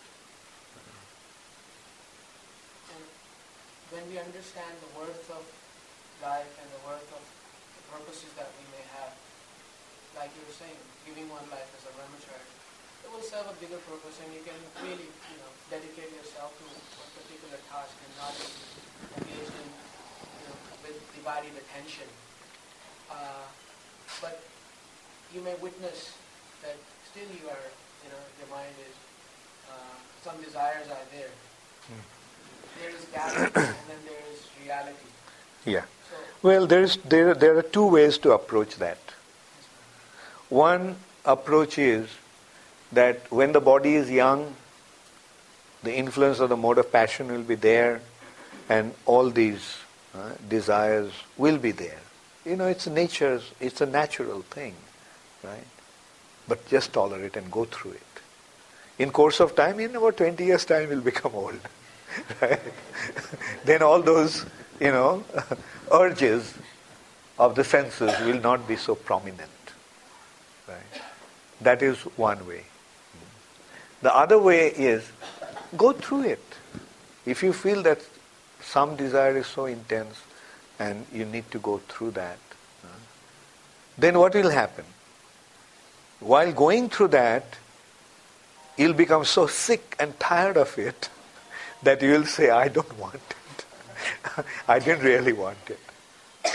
And when we understand the worth of life and the worth of the purposes that we may have, like you were saying, giving one life as a brahmachari, it will serve a bigger purpose and you can really, you know, dedicate yourself to a particular task and not just engage in, you know, with divided attention. Uh, but you may witness that still you are, you know, your mind is, uh, some desires are there. Hmm. There is doubt and then there is reality. Yeah. So, well, there is there there are two ways to approach that. One approach is that when the body is young, the influence of the mode of passion will be there, and all these uh, desires will be there. You know, it's nature's, it's a natural thing, right? But just tolerate and go through it. In course of time, in about twenty years' time, we'll become old, right? Then all those, you know, urges of the senses will not be so prominent, right? That is one way. The other way is go through it. If you feel that some desire is so intense and you need to go through that, uh, then what will happen? While going through that, you'll become so sick and tired of it that you will say, I don't want it. I didn't really want it. Uh,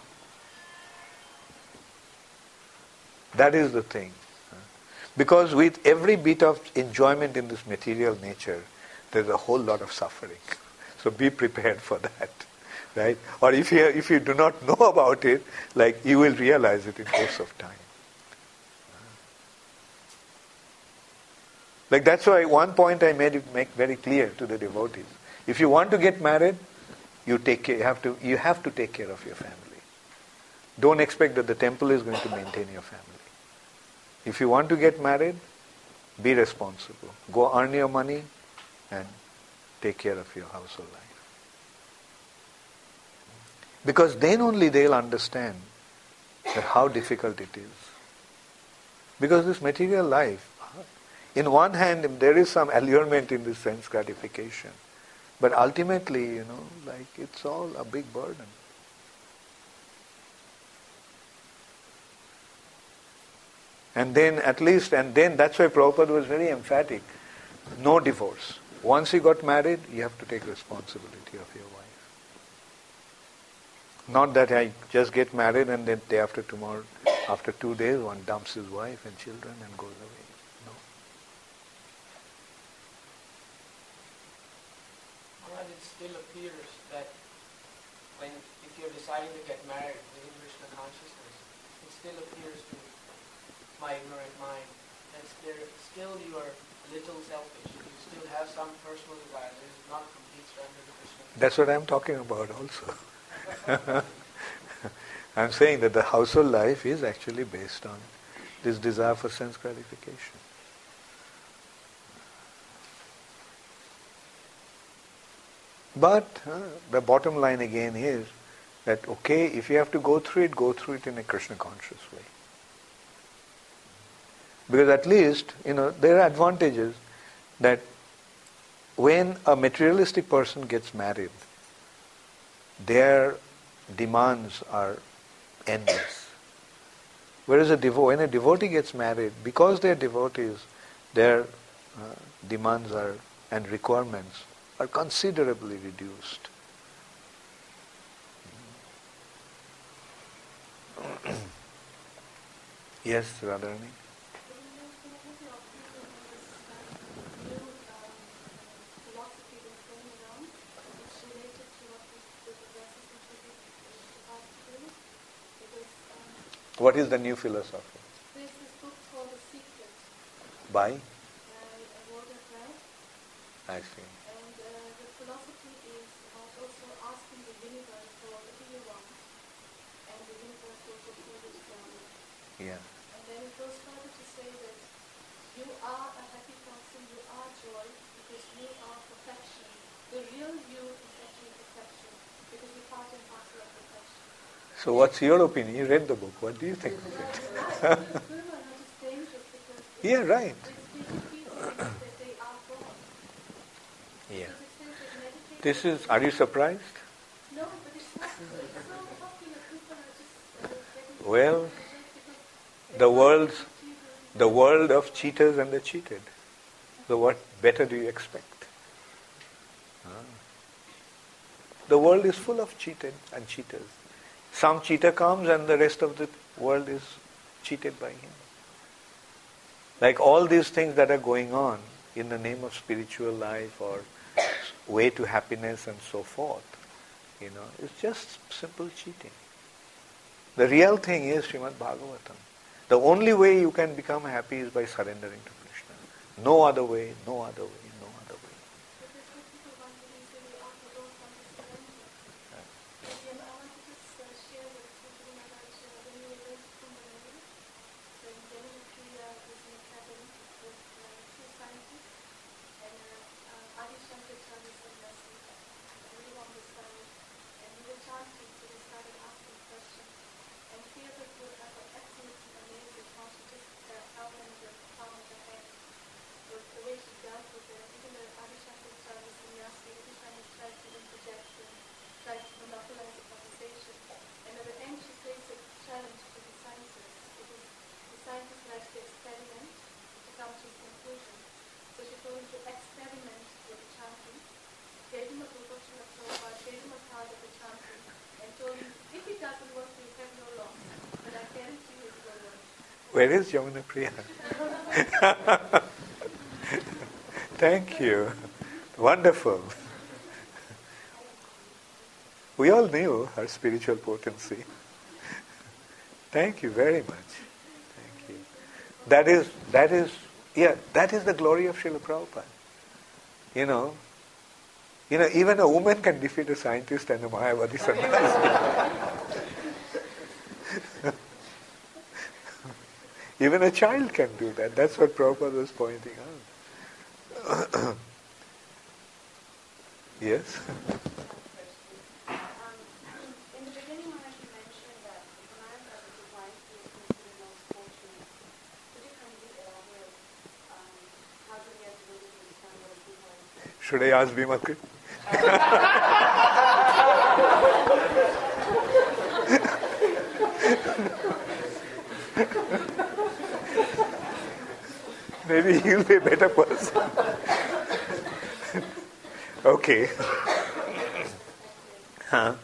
that is the thing. Because with every bit of enjoyment in this material nature, there's a whole lot of suffering. So be prepared for that, right? Or if you if you do not know about it, like you will realize it in course of time. Like that's why one point I made it make very clear to the devotees: if you want to get married, you take care, you have to you have to take care of your family. Don't expect that the temple is going to maintain your family. If you want to get married, be responsible. Go earn your money and take care of your household life. Because then only they'll understand that how difficult it is. Because this material life, in one hand, there is some allurement in this sense gratification. But ultimately, you know, like it's all a big burden. And then at least, and then that's why Prabhupada was very emphatic. No divorce. Once you got married, you have to take responsibility of your wife. Not that I just get married and then day after tomorrow, after two days, one dumps his wife and children and goes away. Maharaj, it still appears that when, if you're deciding to get married within Krishna consciousness, it still appears to my ignorant mind that there, still you are a little selfish. You still have some personal desires. It is not complete surrender to Krishna. That's what I'm talking about also. I'm saying that the household life is actually based on this desire for sense gratification. But uh, the bottom line again is that, okay, if you have to go through it, go through it in a Krishna conscious way. Because at least, you know, there are advantages that when a materialistic person gets married, their demands are endless. Whereas a devo- when a devotee gets married, because they're devotees, their uh, demands are and requirements are considerably reduced. Yes, Radharani? What is the new philosophy? There's this book called The Secret. By? Uh, Walter Pratt. I see. And uh, the philosophy is about also asking the universe for what do you want, and the universe will fulfill it for you. Yeah. And then it goes further to say that you are a happy person, you are joy, because you are perfection. The real you is actually perfection, because you're part and parcel of perfection. So what's your opinion? You read the book. What do you think of it? Yeah, right. Yeah. This is, are you surprised? No, but it's not it's so popular. People are just uh, getting Well, the world's, the world of cheaters and the cheated. So what better do you expect? Ah. The world is full of cheated and cheaters. Some cheater comes and the rest of the world is cheated by him. Like all these things that are going on in the name of spiritual life or way to happiness and so forth, you know, it's just simple cheating. The real thing is Srimad Bhagavatam. The only way you can become happy is by surrendering to Krishna. No other way, no other way, no other way. Where is Yamuna Priya? Thank you. Wonderful. We all knew her spiritual potency. Thank you very much. Thank you. That is, that is, yeah, that is the glory of Srila Prabhupada. You know, you know, even a woman can defeat a scientist and a Mayavadi sannyasi. Even a child can do that. That's what Prabhupada was pointing out. Yes? Um, in the beginning, when you mentioned that the man that is divine is considered most fortunate, could you kindly elaborate um, how do we have to really understand what is divine? Should I ask Bimakri? Maybe he'll be a better person. Okay. Huh?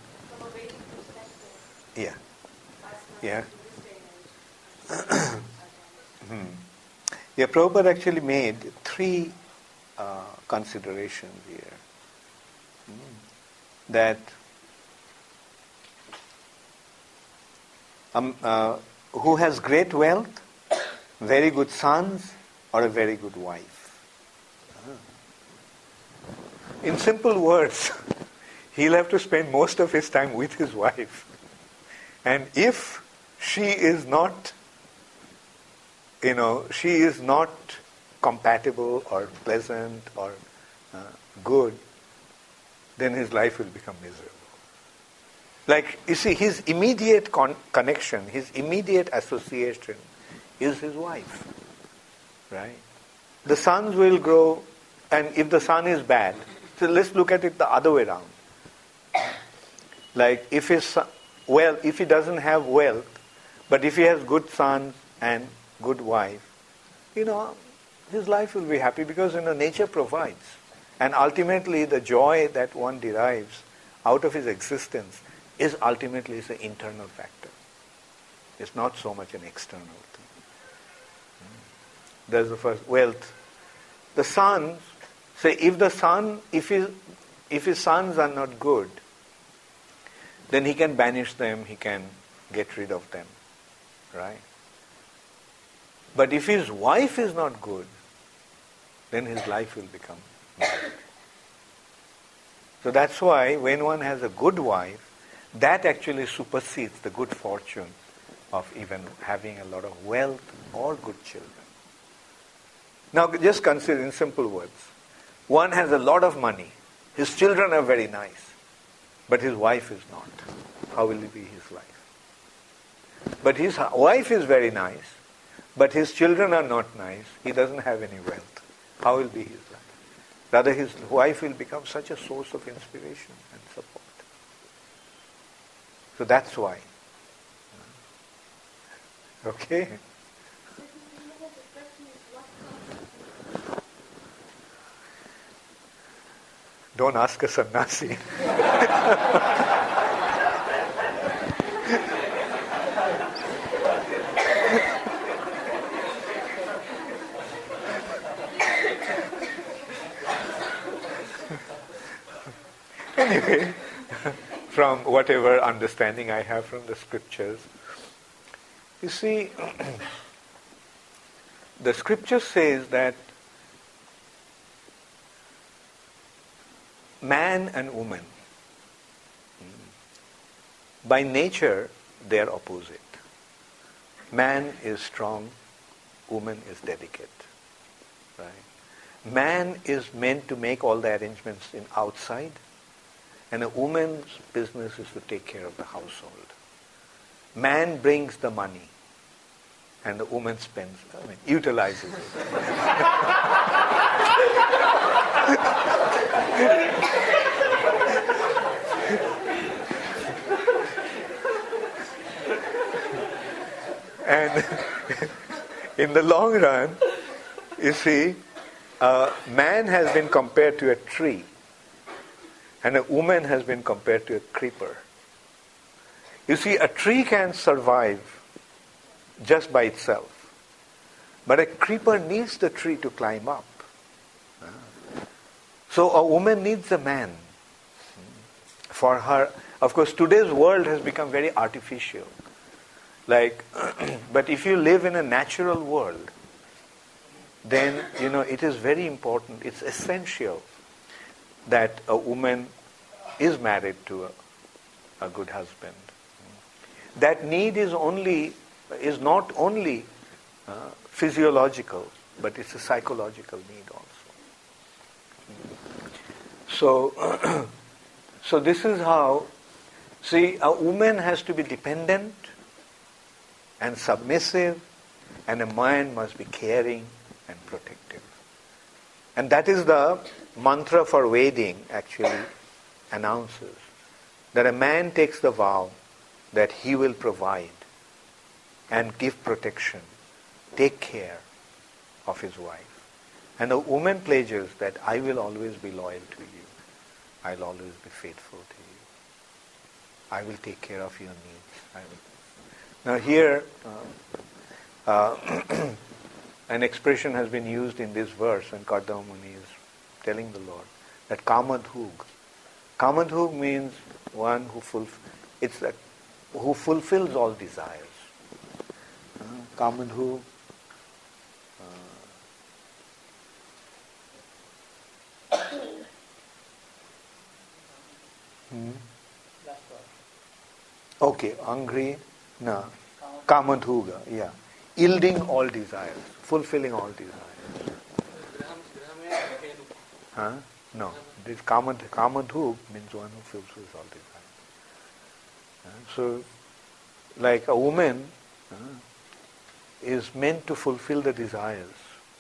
Yeah. Yeah. hmm. Yeah, Prabhupada actually made three uh, considerations here. that um, uh, who has great wealth, very good sons, or a very good wife. In simple words, he'll have to spend most of his time with his wife. And if she is not, you know, she is not compatible or pleasant or uh, good, then his life will become miserable. Like, you see, his immediate con- connection, his immediate association is his wife. Right? The sons will grow, and if the son is bad, so let's look at it the other way around. Like, if his son, well, if he doesn't have wealth, but if he has good sons and good wife, you know, his life will be happy because, you know, nature provides. And ultimately, the joy that one derives out of his existence is ultimately is an internal factor. It's not so much an external thing. That's the first. Wealth. The sons, say, if the son, if his, if his sons are not good, then he can banish them, he can get rid of them. Right? But if his wife is not good, then his life will become miserable. So that's why when one has a good wife, that actually supersedes the good fortune of even having a lot of wealth or good children. Now just consider in simple words. One has a lot of money. His children are very nice. But his wife is not. How will it be his life? But his wife is very nice. But his children are not nice. He doesn't have any wealth. How will be his life? Rather, his wife will become such a source of inspiration and support. So that's why. Okay? Don't ask a sannyasi. Anyway, from whatever understanding I have from the scriptures, you see, the scripture says that man and woman, by nature, they are opposite. Man is strong, woman is delicate. Right? Man is meant to make all the arrangements in outside, and a woman's business is to take care of the household. Man brings the money, and the woman spends, I mean, utilizes it. And in the long run, you see, uh, man has been compared to a tree, and a woman has been compared to a creeper. You see, a tree can survive just by itself, but a creeper needs the tree to climb up. So a woman needs a man for her. Of course, today's world has become very artificial. Like, but if you live in a natural world, then, you know, it is very important, it's essential that a woman is married to a, a good husband. That need is only, is not only uh, physiological, but it's a psychological need also. So, so this is how, see, a woman has to be dependent and submissive, and a man must be caring and protective. And that is the mantra for wedding actually announces, that a man takes the vow that he will provide and give protection, take care of his wife. And a woman pledges that I will always be loyal to you. I'll always be faithful to you. I will take care of your needs. I will. Now here, uh, uh, an expression has been used in this verse when Kardama Muni is telling the Lord that Kamadhug, Kamadhug means one who fulf- it's like who fulfills all desires. Uh, Kamadhug. Uh, hmm? Last word. Okay, angry, no. Kamadhuga, yeah. Yielding all desires, fulfilling all desires. Huh? No. This Kamad, Kamadhug means one who fulfills all desires. Uh, so, like a woman uh, is meant to fulfill the desires.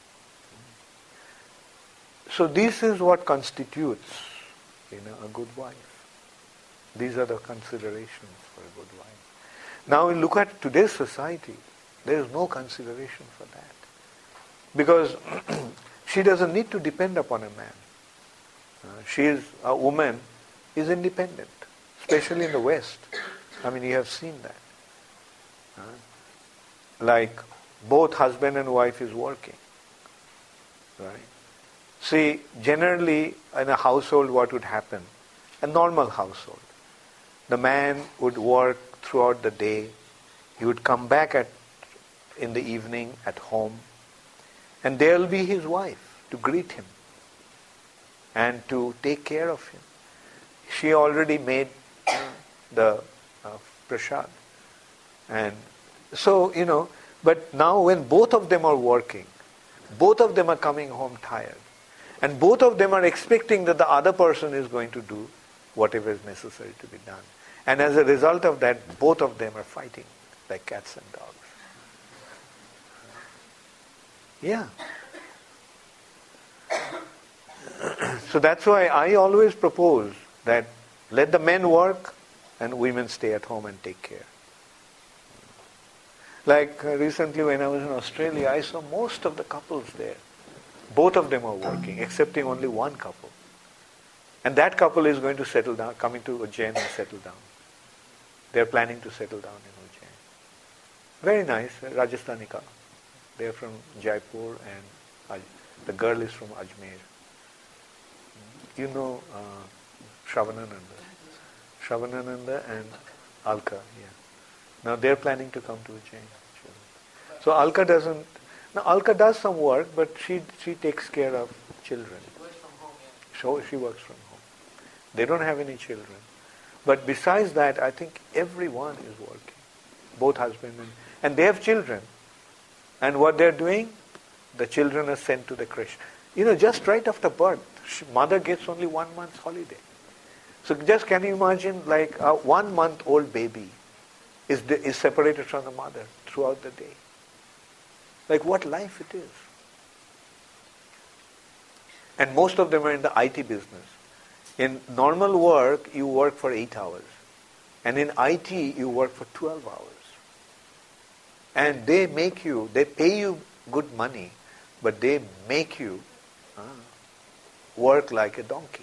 So this is what constitutes, you know, a good wife. These are the considerations for a good wife. Now we look at today's society, there is no consideration for that. Because she doesn't need to depend upon a man. Uh, she is, a woman is independent, especially in the West. I mean, you have seen that. Uh, like both husband and wife is working. Right? See, generally in a household what would happen? A normal household. The man would work throughout the day. He would come back at in the evening at home. And there will be his wife to greet him and to take care of him. She already made uh, the uh, prasad. And so, you know, but now when both of them are working, both of them are coming home tired, and both of them are expecting that the other person is going to do whatever is necessary to be done. And as a result of that, both of them are fighting like cats and dogs. Yeah. So that's why I always propose that let the men work and women stay at home and take care. Like uh, recently when I was in Australia, I saw most of the couples there. Both of them are working, excepting only one couple. And that couple is going to settle down, coming to Ujjain and settle down. They're planning to settle down in Ujjain. Very nice, uh, Rajasthani couple. They're from Jaipur and Aj- the girl is from Ajmer. You know uh, Shravanananda. Shravanananda and Alka, yeah. Now they're planning to come to Ujjain. So Alka doesn't, now Alka does some work, but she she takes care of children. She works from home, yeah. So she works from home. They don't have any children. But besides that, I think everyone is working. Both husband and, and they have children. And what they're doing, the children are sent to the creche. You know, just right after birth, mother gets only one month's holiday. So just can you imagine, like a one month old baby is is separated from the mother throughout the day. Like what life it is. And most of them are in the I T business. In normal work, you work for eight hours. And in I T, you work for twelve hours. And they make you, they pay you good money, but they make you uh, work like a donkey.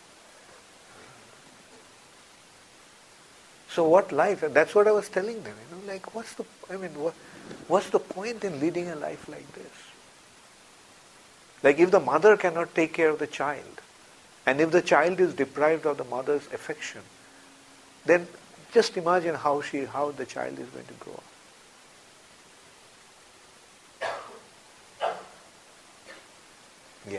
So what life? And that's what I was telling them. You know, like what's the? I mean, what, what's the point in leading a life like this? Like if the mother cannot take care of the child, and if the child is deprived of the mother's affection, then just imagine how she, how the child is going to grow up. Yeah.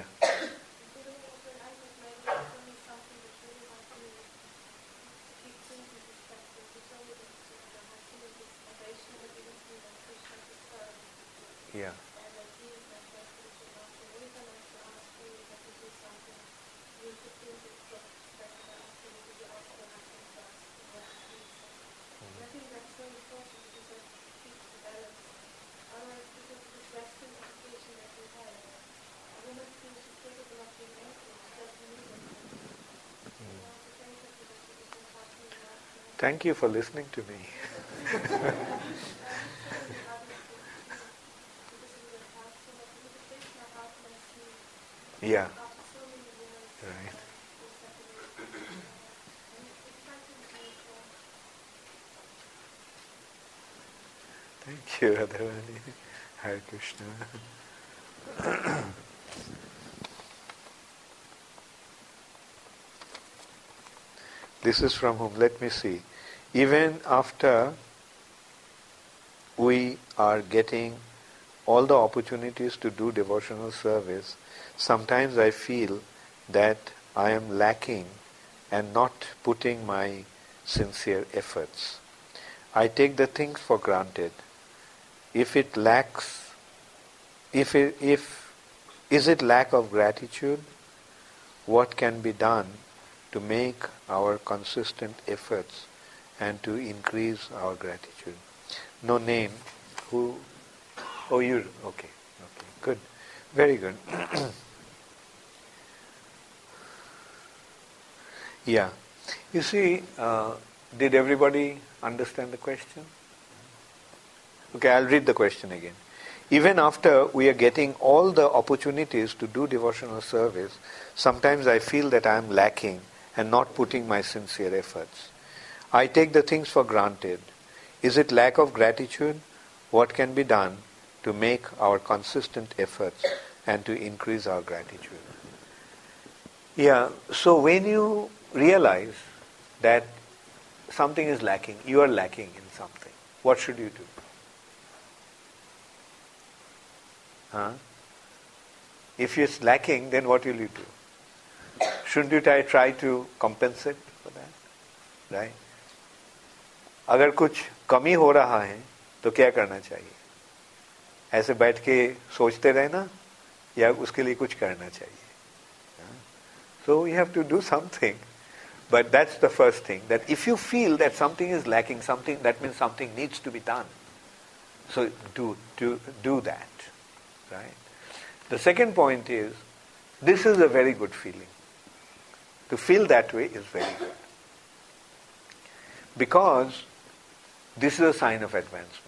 Yeah. Thank you for listening to me. Yeah. Right. Thank you, Radharani. Hare Krishna. This is from whom? Let me see. Even after we are getting all the opportunities to do devotional service, sometimes I feel that I am lacking and not putting my sincere efforts. I take the things for granted. If it lacks, if it, if is it lack of gratitude? What can be done to make our consistent efforts and to increase our gratitude? No name. Who? Oh, you. Okay. Okay. Good. Very good. Yeah. You see, uh, did everybody understand the question? Okay, I'll read the question again. Even after we are getting all the opportunities to do devotional service, sometimes I feel that I am lacking and not putting my sincere efforts. I take the things for granted. Is it lack of gratitude? What can be done to make our consistent efforts and to increase our gratitude? Yeah, so when you realize that something is lacking, you are lacking in something, what should you do? Huh? If it's lacking, then what will you do? Shouldn't you try, try to compensate for that? Right? अगर कुछ कमी हो रहा है तो क्या करना चाहिए? ऐसे बैठ के सोचते रहना या उसके लिए कुछ करना चाहिए? So you have to do something. But that's the first thing, that if you feel that something is lacking, something, that means something needs to be done. So do, do, do that. Right? The second point is, this is a very good feeling. To feel that way is very good. Because this is a sign of advancement.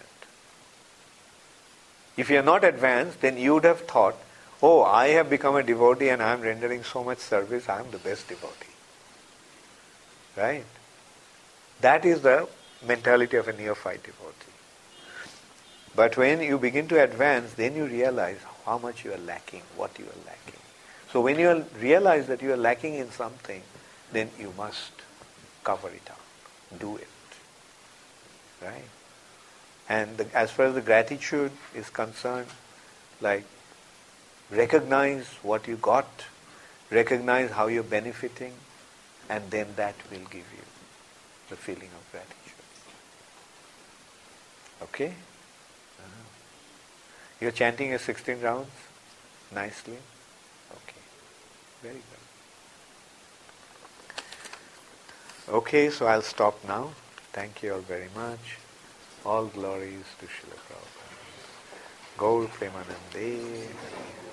If you are not advanced, then you would have thought, oh, I have become a devotee and I am rendering so much service, I am the best devotee. Right? That is the mentality of a neophyte devotee. But when you begin to advance, then you realize how much you are lacking, what you are lacking. So when you realize that you are lacking in something, then you must cover it up, do it. Right? And the, as far as the gratitude is concerned, like recognize what you got, recognize how you're benefiting, and then that will give you the feeling of gratitude. Okay? Uh-huh. You're chanting your sixteen rounds nicely? Okay. Very good. Okay, so I'll stop now. Thank you all very much. All glories to Srila Prabhupada. Gaur Premanande.